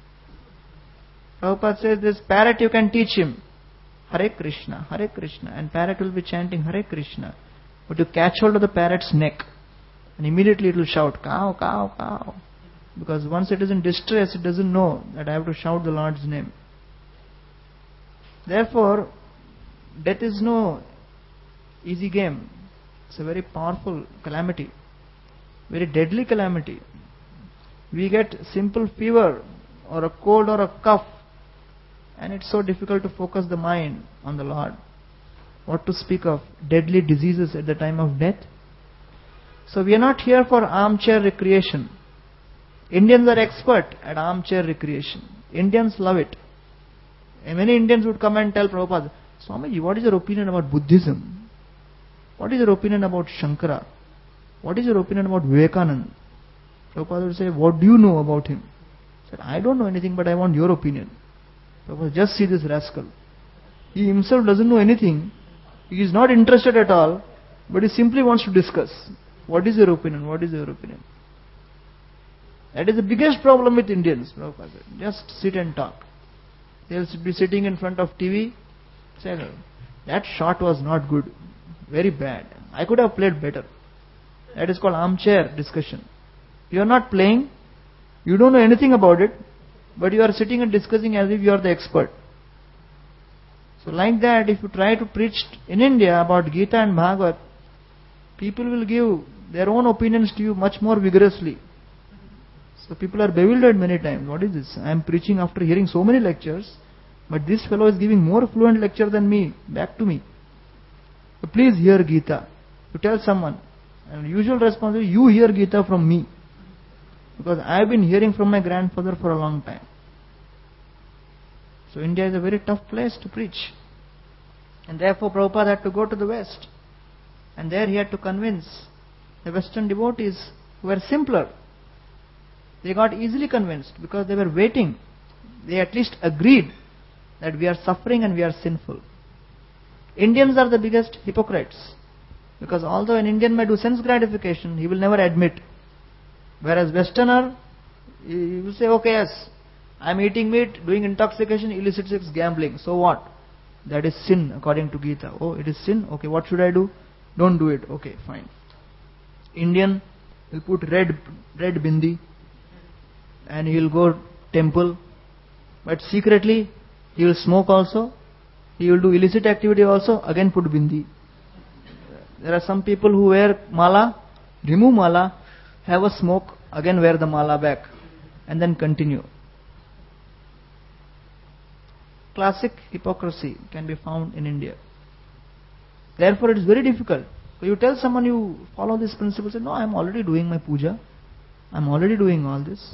Prabhupada says, this parrot you can teach him Hare Krishna, and parrot will be chanting Hare Krishna. But you catch hold of the parrot's neck and immediately it will shout, cow, cow, cow. because once it is in distress, it doesn't know that I have to shout the Lord's name. Therefore, death is no easy game. It's a very powerful calamity, very deadly calamity. We get simple fever or a cold or a cough, and it's so difficult to focus the mind on the Lord. What to speak of deadly diseases at the time of death? So we are not here for armchair recreation. Indians are expert at armchair recreation. Indians love it. And many Indians would come and tell Prabhupada, Swamiji, what is your opinion about Buddhism? What is your opinion about Shankara? What is your opinion about Vivekananda? Prabhupada would say, what do you know about him? He said, I don't know anything, but I want your opinion. Prabhupada, just see this rascal. He himself doesn't know anything. He is not interested at all, but he simply wants to discuss. What is your opinion? What is your opinion? That is the biggest problem with Indians, Prabhupada said. Just sit and talk. They'll be sitting in front of TV, say, that shot was not good, very bad. I could have played better. That is called armchair discussion. You are not playing, you don't know anything about it, but you are sitting and discussing as if you are the expert. So like that, if you try to preach in India about Gita and Bhagavad, people will give their own opinions to you much more vigorously. So people are bewildered many times. What is this? I am preaching after hearing so many lectures, but this fellow is giving more fluent lecture than me, back to me. So please hear Gita. You tell someone, and the usual response is, you hear Gita from me. Because I have been hearing from my grandfather for a long time. So India is a very tough place to preach. And therefore Prabhupada had to go to the West. And there he had to convince the Western devotees who were simpler. They got easily convinced because they were waiting. They at least agreed that we are suffering and we are sinful. Indians are the biggest hypocrites. Because although an Indian may do sense gratification, he will never admit. Whereas Westerner, he will say, okay, yes, I am eating meat, doing intoxication, illicit sex, gambling. So what? That is sin according to Gita. Oh, it is sin? Okay, what should I do? Don't do it. Okay, fine. Indian will put red bindi and he will go temple. But secretly, he will smoke also. He will do illicit activity also. Again put bindi. There are some people who wear mala, remove mala, have a smoke, again wear the mala back, and then continue. Classic hypocrisy can be found in India. Therefore, it is very difficult. So you tell someone you follow this principle, say, no, I am already doing my puja. I am already doing all this.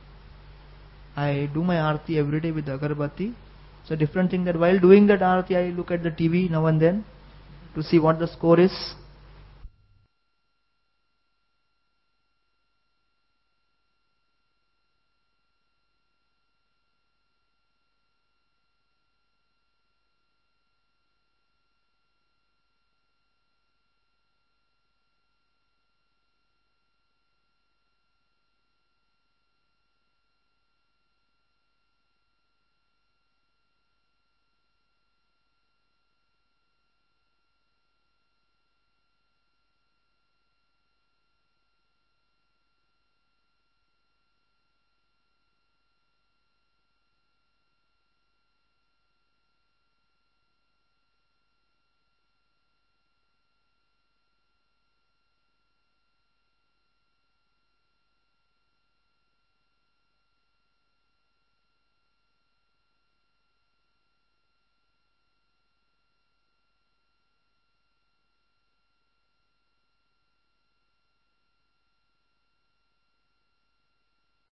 I do my arati every day with the agarbatti. It's a different thing that while doing that arati, I look at the TV now and then to see what the score is.